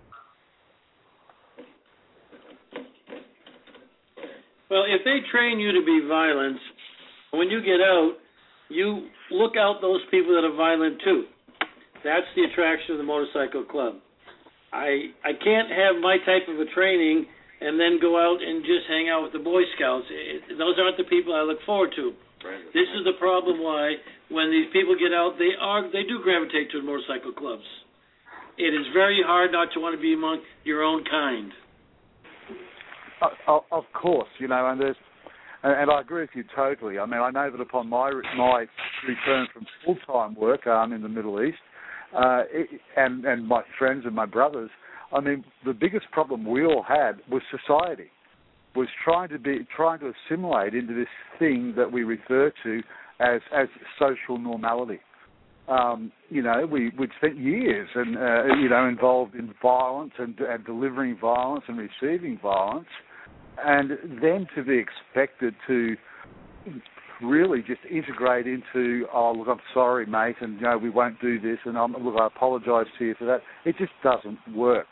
Well, if they train you to be violent, when you get out, you look out those people that are violent too. That's the attraction of the motorcycle club. I can't have my type of a training and then go out and just hang out with the Boy Scouts. Those aren't the people I look forward to. This is the problem why when these people get out, they do gravitate to the motorcycle clubs. It is very hard not to want to be among your own kind. Of course, and I agree with you totally. I mean, I know that upon my return from full-time work in the Middle East, and my friends and my brothers, I mean, the biggest problem we all had was society, was trying to assimilate into this thing that we refer to as social normality. We'd spent years involved in violence and delivering violence and receiving violence, and then to be expected to really just integrate into, oh, look, I'm sorry, mate, and we won't do this, and look, I apologise to you for that. It just doesn't work.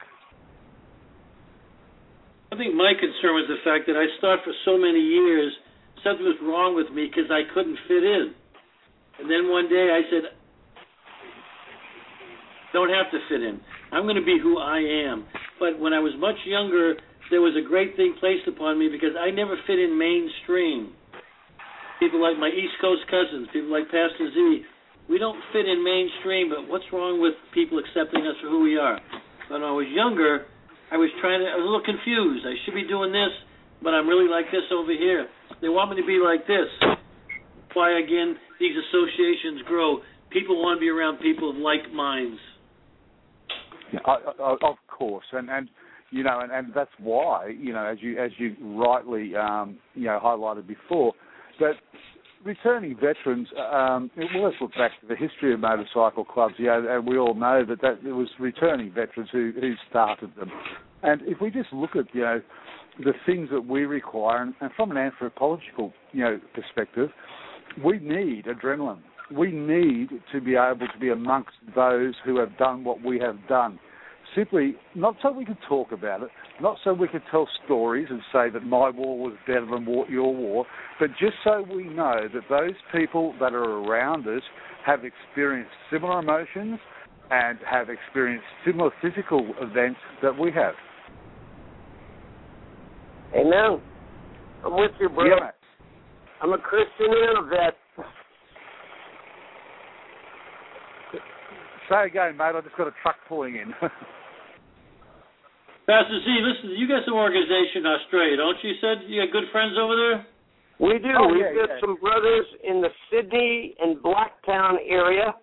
I think my concern was the fact that I thought for so many years something was wrong with me because I couldn't fit in. And then one day I said, don't have to fit in. I'm going to be who I am. But when I was much younger, there was a great thing placed upon me because I never fit in mainstream. People like my East Coast cousins, people like Pastor Z, we don't fit in mainstream, but what's wrong with people accepting us for who we are? When I was younger, I was a little confused. I should be doing this, but I'm really like this over here. They want me to be like this. That's why, again, these associations grow. People want to be around people of like minds. Yeah, of course, and that's why, as you rightly highlighted before, that returning veterans. Let's look back to the history of motorcycle clubs. And we all know that it was returning veterans who started them. And if we just look at the things that we require, and from an anthropological perspective, we need adrenaline. We need to be able to be amongst those who have done what we have done. Simply, not so we can talk about it, not so we can tell stories and say that my war was better than your war, but just so we know that those people that are around us have experienced similar emotions and have experienced similar physical events that we have. Amen. I'm with you, bro. Yeah. I'm a Christian and a vet. Say again, mate. I just got a truck pulling in. Pastor Z, listen, you got some organization in Australia, don't you? You said you got good friends over there? We do. We've got some brothers in the Sydney and Blacktown area.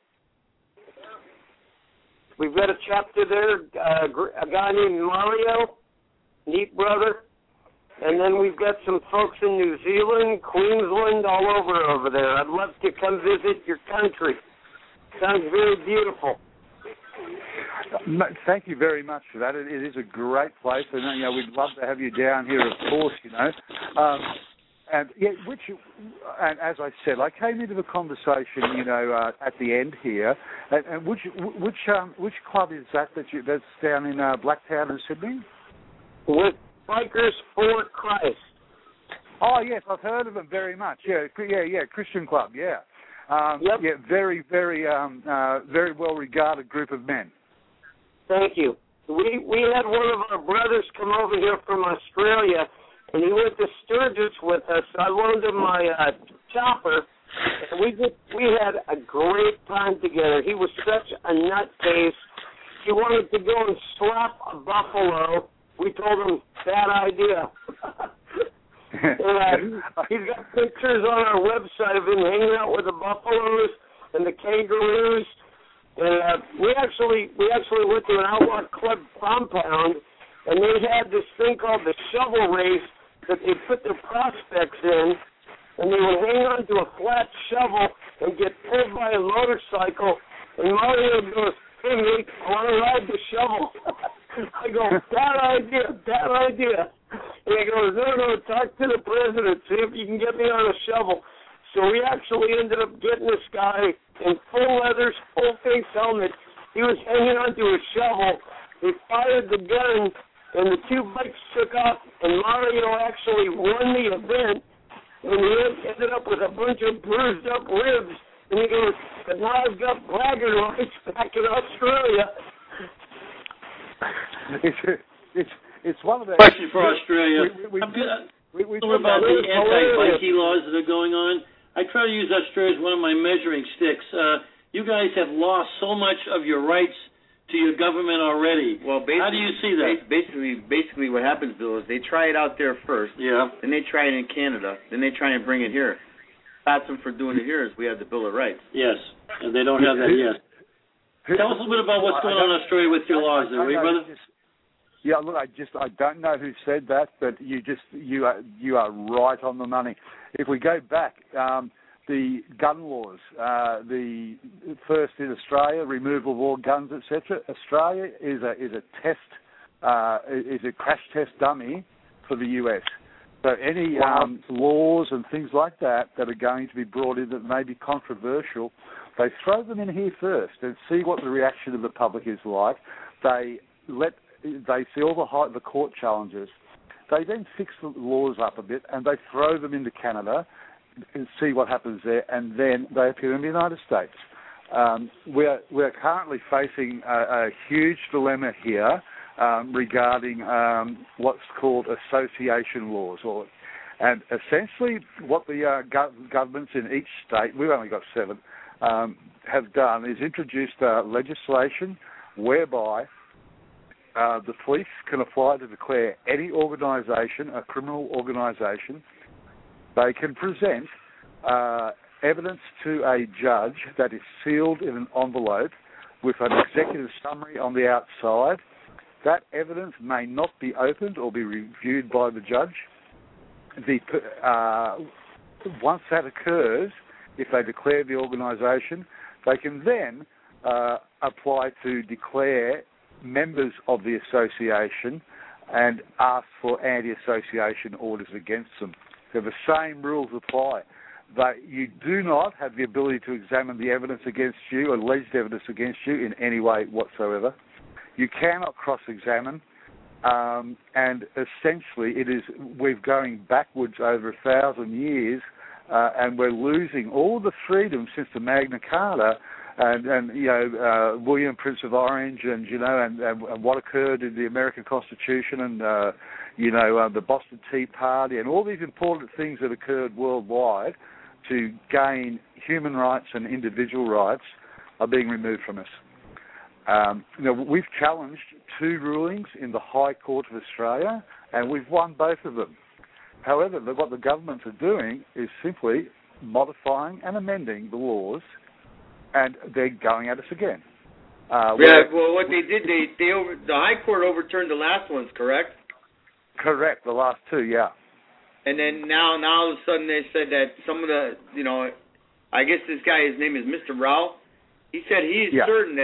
We've got a chapter there, a guy named Mario, neat brother. And then we've got some folks in New Zealand, Queensland, all over there. I'd love to come visit your country. Sounds very beautiful. Thank you very much for that. It is a great place, and we'd love to have you down here, of course. And as I said, I came into the conversation, at the end here. And which club is that's down in Blacktown in Sydney? With Bikers for Christ. Oh yes, I've heard of them very much. Yeah, Christian club. Yeah, yep. Yeah, very, very, very well regarded group of men. Thank you. We had one of our brothers come over here from Australia, and he went to Sturgis with us. I loaned him my chopper, and we had a great time together. He was such a nutcase. He wanted to go and slap a buffalo. We told him, bad idea. And, he's got pictures on our website of him hanging out with the buffaloes and the kangaroos. And we actually went to an outlaw club compound, and they had this thing called the shovel race that they put their prospects in, and they would hang on to a flat shovel and get pulled by a motorcycle. And Mario goes, "Hey, mate, I want to ride the shovel." I go, bad idea. And he goes, no, talk to the president, see if you can get me on a shovel. So we actually ended up getting this guy in full leathers, full face helmet. He was hanging onto a shovel. They fired the gun, and the two bikes took off, and Mario actually won the event, and he ended up with a bunch of bruised up ribs. And he goes, but now I've got bragging rights back in Australia. It's one of the question for Australia. What about the anti-bikie laws that are going on? I try to use Australia as one of my measuring sticks. You guys have lost so much of your rights to your government already. Well, how do you see that? Basically, what happens, Bill, is they try it out there first. Yeah. Then they try it in Canada. Then they try and bring it here. Stops them from doing it here is we have the Bill of Rights. Yes, and they don't have that yet. Tell us a little bit about what's going on in Australia with your laws there, will you, brother? Yeah, look, I don't know who said that, but you are right on the money. If we go back, the gun laws, the first in Australia, removal of all guns, etc. Australia is a crash test dummy for the US. So any laws and things like that are going to be brought in that may be controversial, they throw them in here first and see what the reaction of the public is like. They see all the court challenges. They then fix the laws up a bit and they throw them into Canada and see what happens there, and then they appear in the United States. We're currently facing a huge dilemma here regarding what's called association laws, and essentially what the governments in each state, we've only got 7, have done is introduced legislation whereby the police can apply to declare any organisation a criminal organisation. They can present evidence to a judge that is sealed in an envelope with an executive summary on the outside. That evidence may not be opened or be reviewed by the judge. Once that occurs, if they declare the organisation, they can then apply to declare members of the association and ask for anti-association orders against them. So the same rules apply. You do not have the ability to examine the evidence against you, alleged evidence against you, in any way whatsoever. You cannot cross-examine, and essentially we're going backwards over 1,000 years, and we're losing all the freedom since the Magna Carta, and William, Prince of Orange, and what occurred in the American Constitution, and the Boston Tea Party, and all these important things that occurred worldwide to gain human rights and individual rights are being removed from us. We've challenged 2 rulings in the High Court of Australia, and we've won both of them. However, what the governments are doing is simply modifying and amending the laws, and they're going at us again. Well, what they did, the High Court overturned the last ones, correct? Correct, the last 2, yeah. And then now all of a sudden they said that some of the, I guess this guy, his name is Mr. Rao. He said he is certain that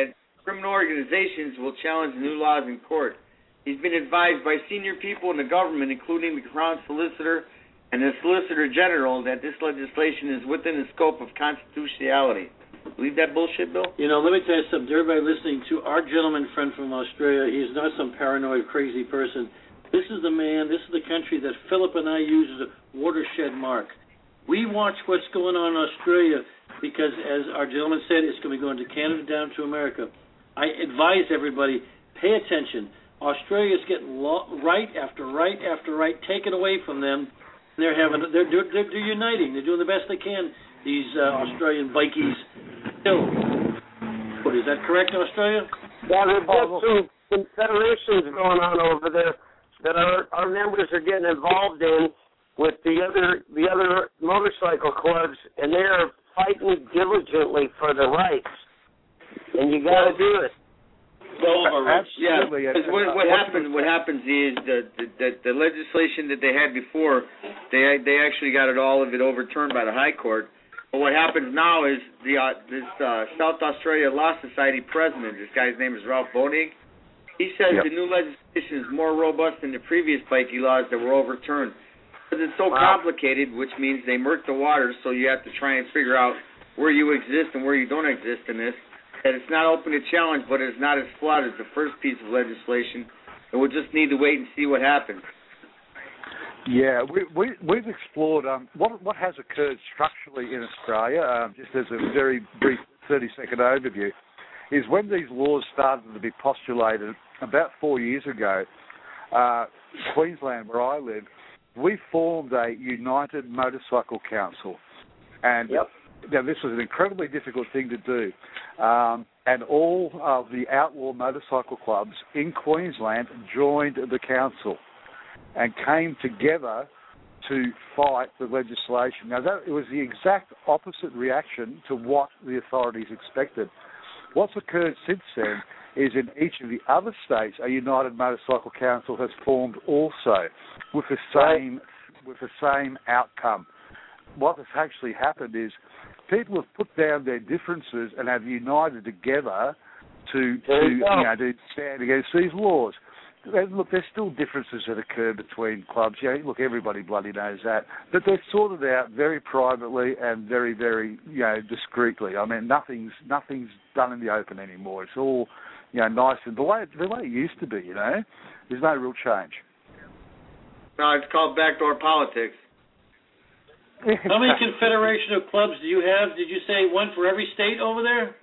criminal organizations will challenge the new laws in court. He's been advised by senior people in the government, including the Crown Solicitor and the Solicitor General, that this legislation is within the scope of constitutionality. Believe that bullshit, Bill? You know, let me tell you something. Everybody listening to our gentleman friend from Australia, he's not some paranoid, crazy person. This is the man, this is the country that Philip and I use as a watershed mark. We watch what's going on in Australia because, as our gentleman said, it's going to be going to Canada down to America. I advise everybody, pay attention. Australia's getting right after right after right taken away from them. They're uniting. They're doing the best they can. These Australian bikies. Still, is that correct in Australia? Yeah, we've got some federations going on over there that our members are getting involved in with the other motorcycle clubs, and they are fighting diligently for their rights. And you got to do it. Absolutely. Yeah, what happens is the legislation that they had before, they actually got all of it overturned by the High Court. But what happens now is this South Australia Law Society president, this guy's name is Ralph Bonig, he says the new legislation is more robust than the previous bikie laws that were overturned. Because it's so complicated, which means they murk the waters, so you have to try and figure out where you exist and where you don't exist in this. That it's not open to challenge, but it's not as flawed as the first piece of legislation, and we'll just need to wait and see what happens. Yeah, we've explored what has occurred structurally in Australia, just as a very brief 30-second overview, is when these laws started to be postulated about 4 years ago, Queensland, where I live, we formed a United Motorcycle Council. And now, this was an incredibly difficult thing to do. And all of the outlaw motorcycle clubs in Queensland joined the council and came together to fight the legislation. Now, it was the exact opposite reaction to what the authorities expected. What's occurred since then is in each of the other states, a United Motorcycle Council has formed also with the same outcome. What has actually happened is people have put down their differences and have united together to stand against these laws. Look, there's still differences that occur between clubs. Look, everybody bloody knows that. But they're sorted out very privately and very, very, discreetly. I mean, nothing's done in the open anymore. It's all, nice and the way it used to be. There's no real change. No, it's called backdoor politics. How many confederation of clubs do you have? Did you say one for every state over there?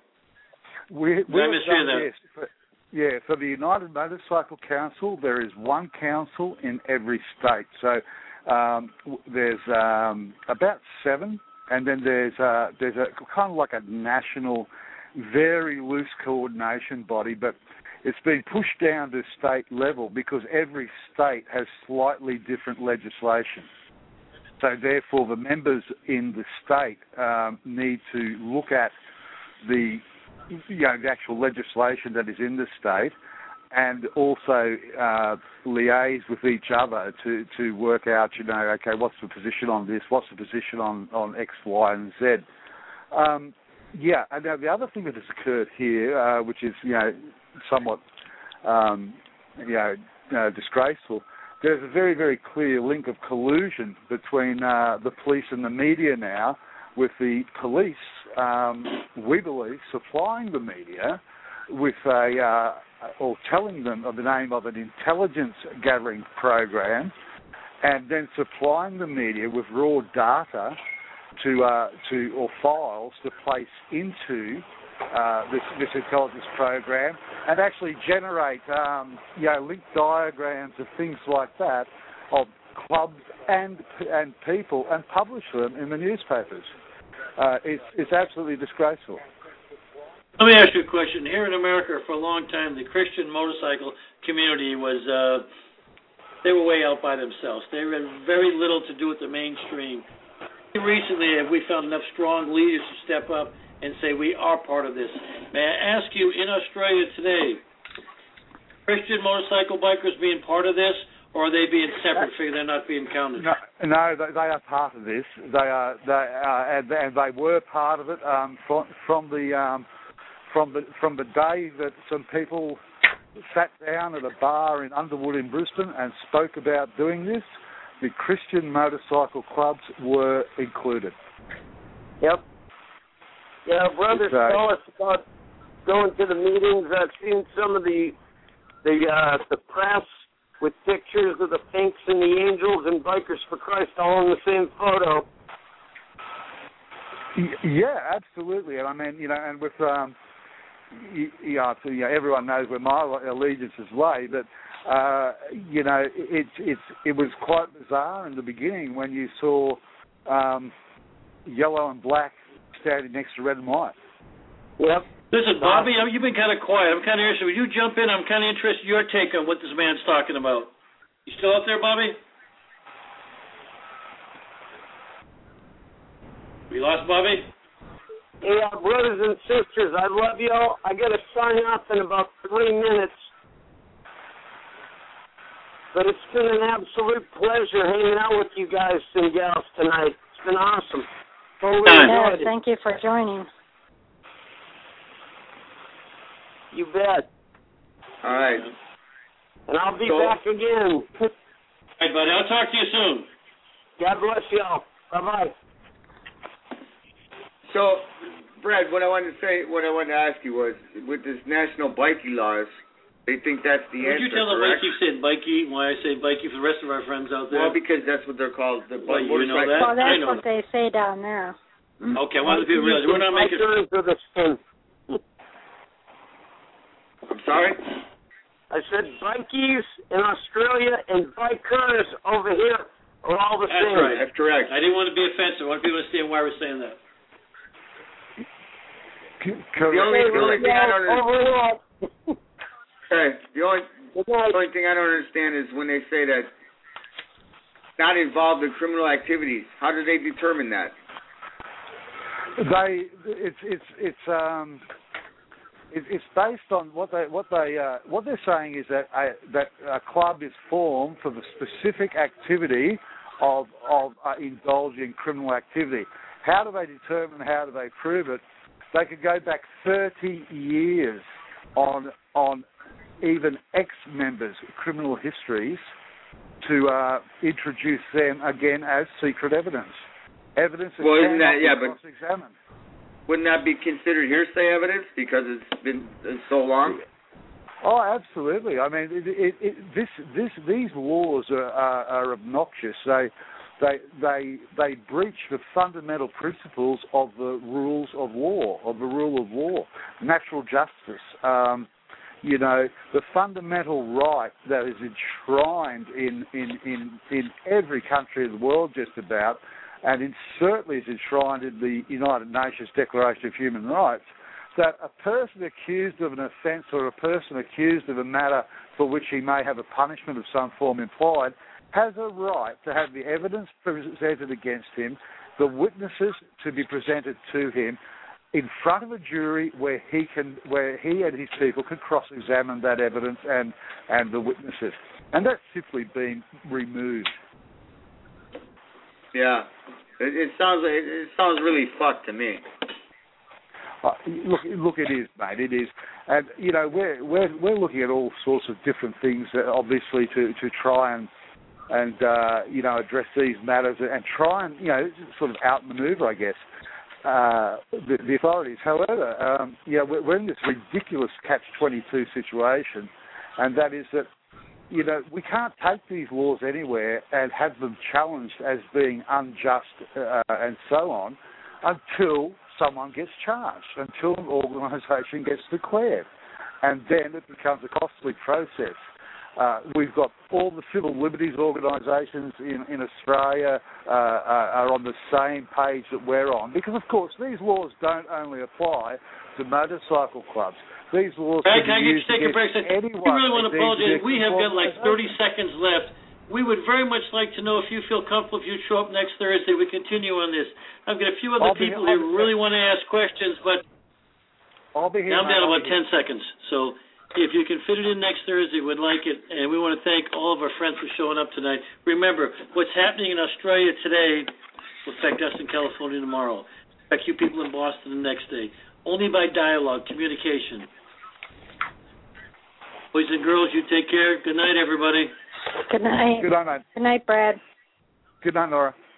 For the United Motorcycle Council, there is one council in every state. So there's about 7, and then there's a kind of like a national, very loose coordination body, but it's been pushed down to state level because every state has slightly different legislation. So therefore, the members in the state need to look at the actual legislation that is in the state, and also liaise with each other to work out, okay, what's the position on this? What's the position on X, Y, and Z? And now the other thing that has occurred here, which is somewhat disgraceful. There's a very, very clear link of collusion between the police and the media now, with the police, we believe, supplying the media with or telling them of the name of an intelligence gathering program, and then supplying the media with raw data or files to place into this intelligence program, and actually generate link diagrams of things like that of clubs and people, and publish them in the newspapers. It's absolutely disgraceful. Let me ask you a question. Here in America, for a long time, the Christian motorcycle community was, they were way out by themselves. They had very little to do with the mainstream. Recently, have we found enough strong leaders to step up and say we are part of this? May I ask you, in Australia today, Christian motorcycle bikers being part of this, or are they being separate, figure they're not being counted? No, they are part of this. They are, and they were part of it from from the day that some people sat down at a bar in Underwood in Brisbane and spoke about doing this, the Christian motorcycle clubs were included. Yep. Yeah, brothers tell us about going to the meetings. I've seen some of the press with pictures of the Pinks and the Angels and Bikers for Christ all in the same photo. Yeah, absolutely. And I mean, and with everyone knows where my allegiances lay, but it was quite bizarre in the beginning when you saw yellow and black standing next to red and white. Yep. Listen, Bobby, you've been kind of quiet. I'm kind of interested. Would you jump in? I'm kind of interested in your take on what this man's talking about. You still out there, Bobby? We lost Bobby? Hey, brothers and sisters, I love y'all. I got to sign off in about 3 minutes. But it's been an absolute pleasure hanging out with you guys and gals tonight. It's been awesome. Yes, thank you for joining. You bet. All right. And I'll be back again. All right, buddy. I'll talk to you soon. God bless y'all. Bye-bye. So, Brad, what I wanted to ask you was, with this national bikie laws, they think that's the answer. Would you tell them why I keep saying bikie, why I say bikie for the rest of our friends out there? Well, because that's what they're called. You know that? Well, that's what they say down there. Okay, I want the people to realize we're not making... I'm sorry? I said bikies in Australia and bikers over here are all the same. That's right. That's correct. I didn't want to be offensive. I want people to understand why we're saying that. The only thing I don't understand... The only thing I don't understand is when they say that not involved in criminal activities. How do they determine that? It's based on what they're saying is that a club is formed for the specific activity of indulging in criminal activity. How do they determine? How do they prove it? They could go back 30 years on even ex-members' criminal histories to introduce them again as secret evidence. Evidence that isn't that, but cross-examined. Wouldn't that be considered hearsay evidence because it's been so long? Oh, absolutely. I mean, these laws are obnoxious. They breach the fundamental principles of the rules of law, of the rule of law, natural justice. The fundamental right that is enshrined in every country of the world just about, and it certainly is enshrined in the United Nations Declaration of Human Rights, that a person accused of an offence or a person accused of a matter for which he may have a punishment of some form implied has a right to have the evidence presented against him, the witnesses to be presented to him, in front of a jury where he and his people can cross-examine that evidence and the witnesses. And that's simply been removed. Yeah, it sounds really fucked to me. Look, it is, mate. It is, and we're looking at all sorts of different things, obviously, to try and address these matters and try and sort of outmaneuver, I guess, the authorities. However, we're in this ridiculous catch-22 situation, and that is that we can't take these laws anywhere and have them challenged as being unjust and so on until someone gets charged, until an organisation gets declared. And then it becomes a costly process. We've got all the civil liberties organisations in Australia are on the same page that we're on, because, of course, these laws don't only apply to motorcycle clubs. These laws can be used against anyone. We really want to apologize. We have got like 30 seconds left. We would very much like to know if you feel comfortable if you show up next Thursday. We continue on this. I've got a few other people who really want to ask questions, but I'll be here. I'm down to about 10 seconds. So if you can fit it in next Thursday, we'd like it. And we want to thank all of our friends for showing up tonight. Remember, what's happening in Australia today will affect us in California tomorrow. Affect you people in Boston the next day. Only by dialogue, communication. Boys and girls, you take care. Good night, everybody. Good night. Good night, mate. Good night, Brad. Good night, Laura.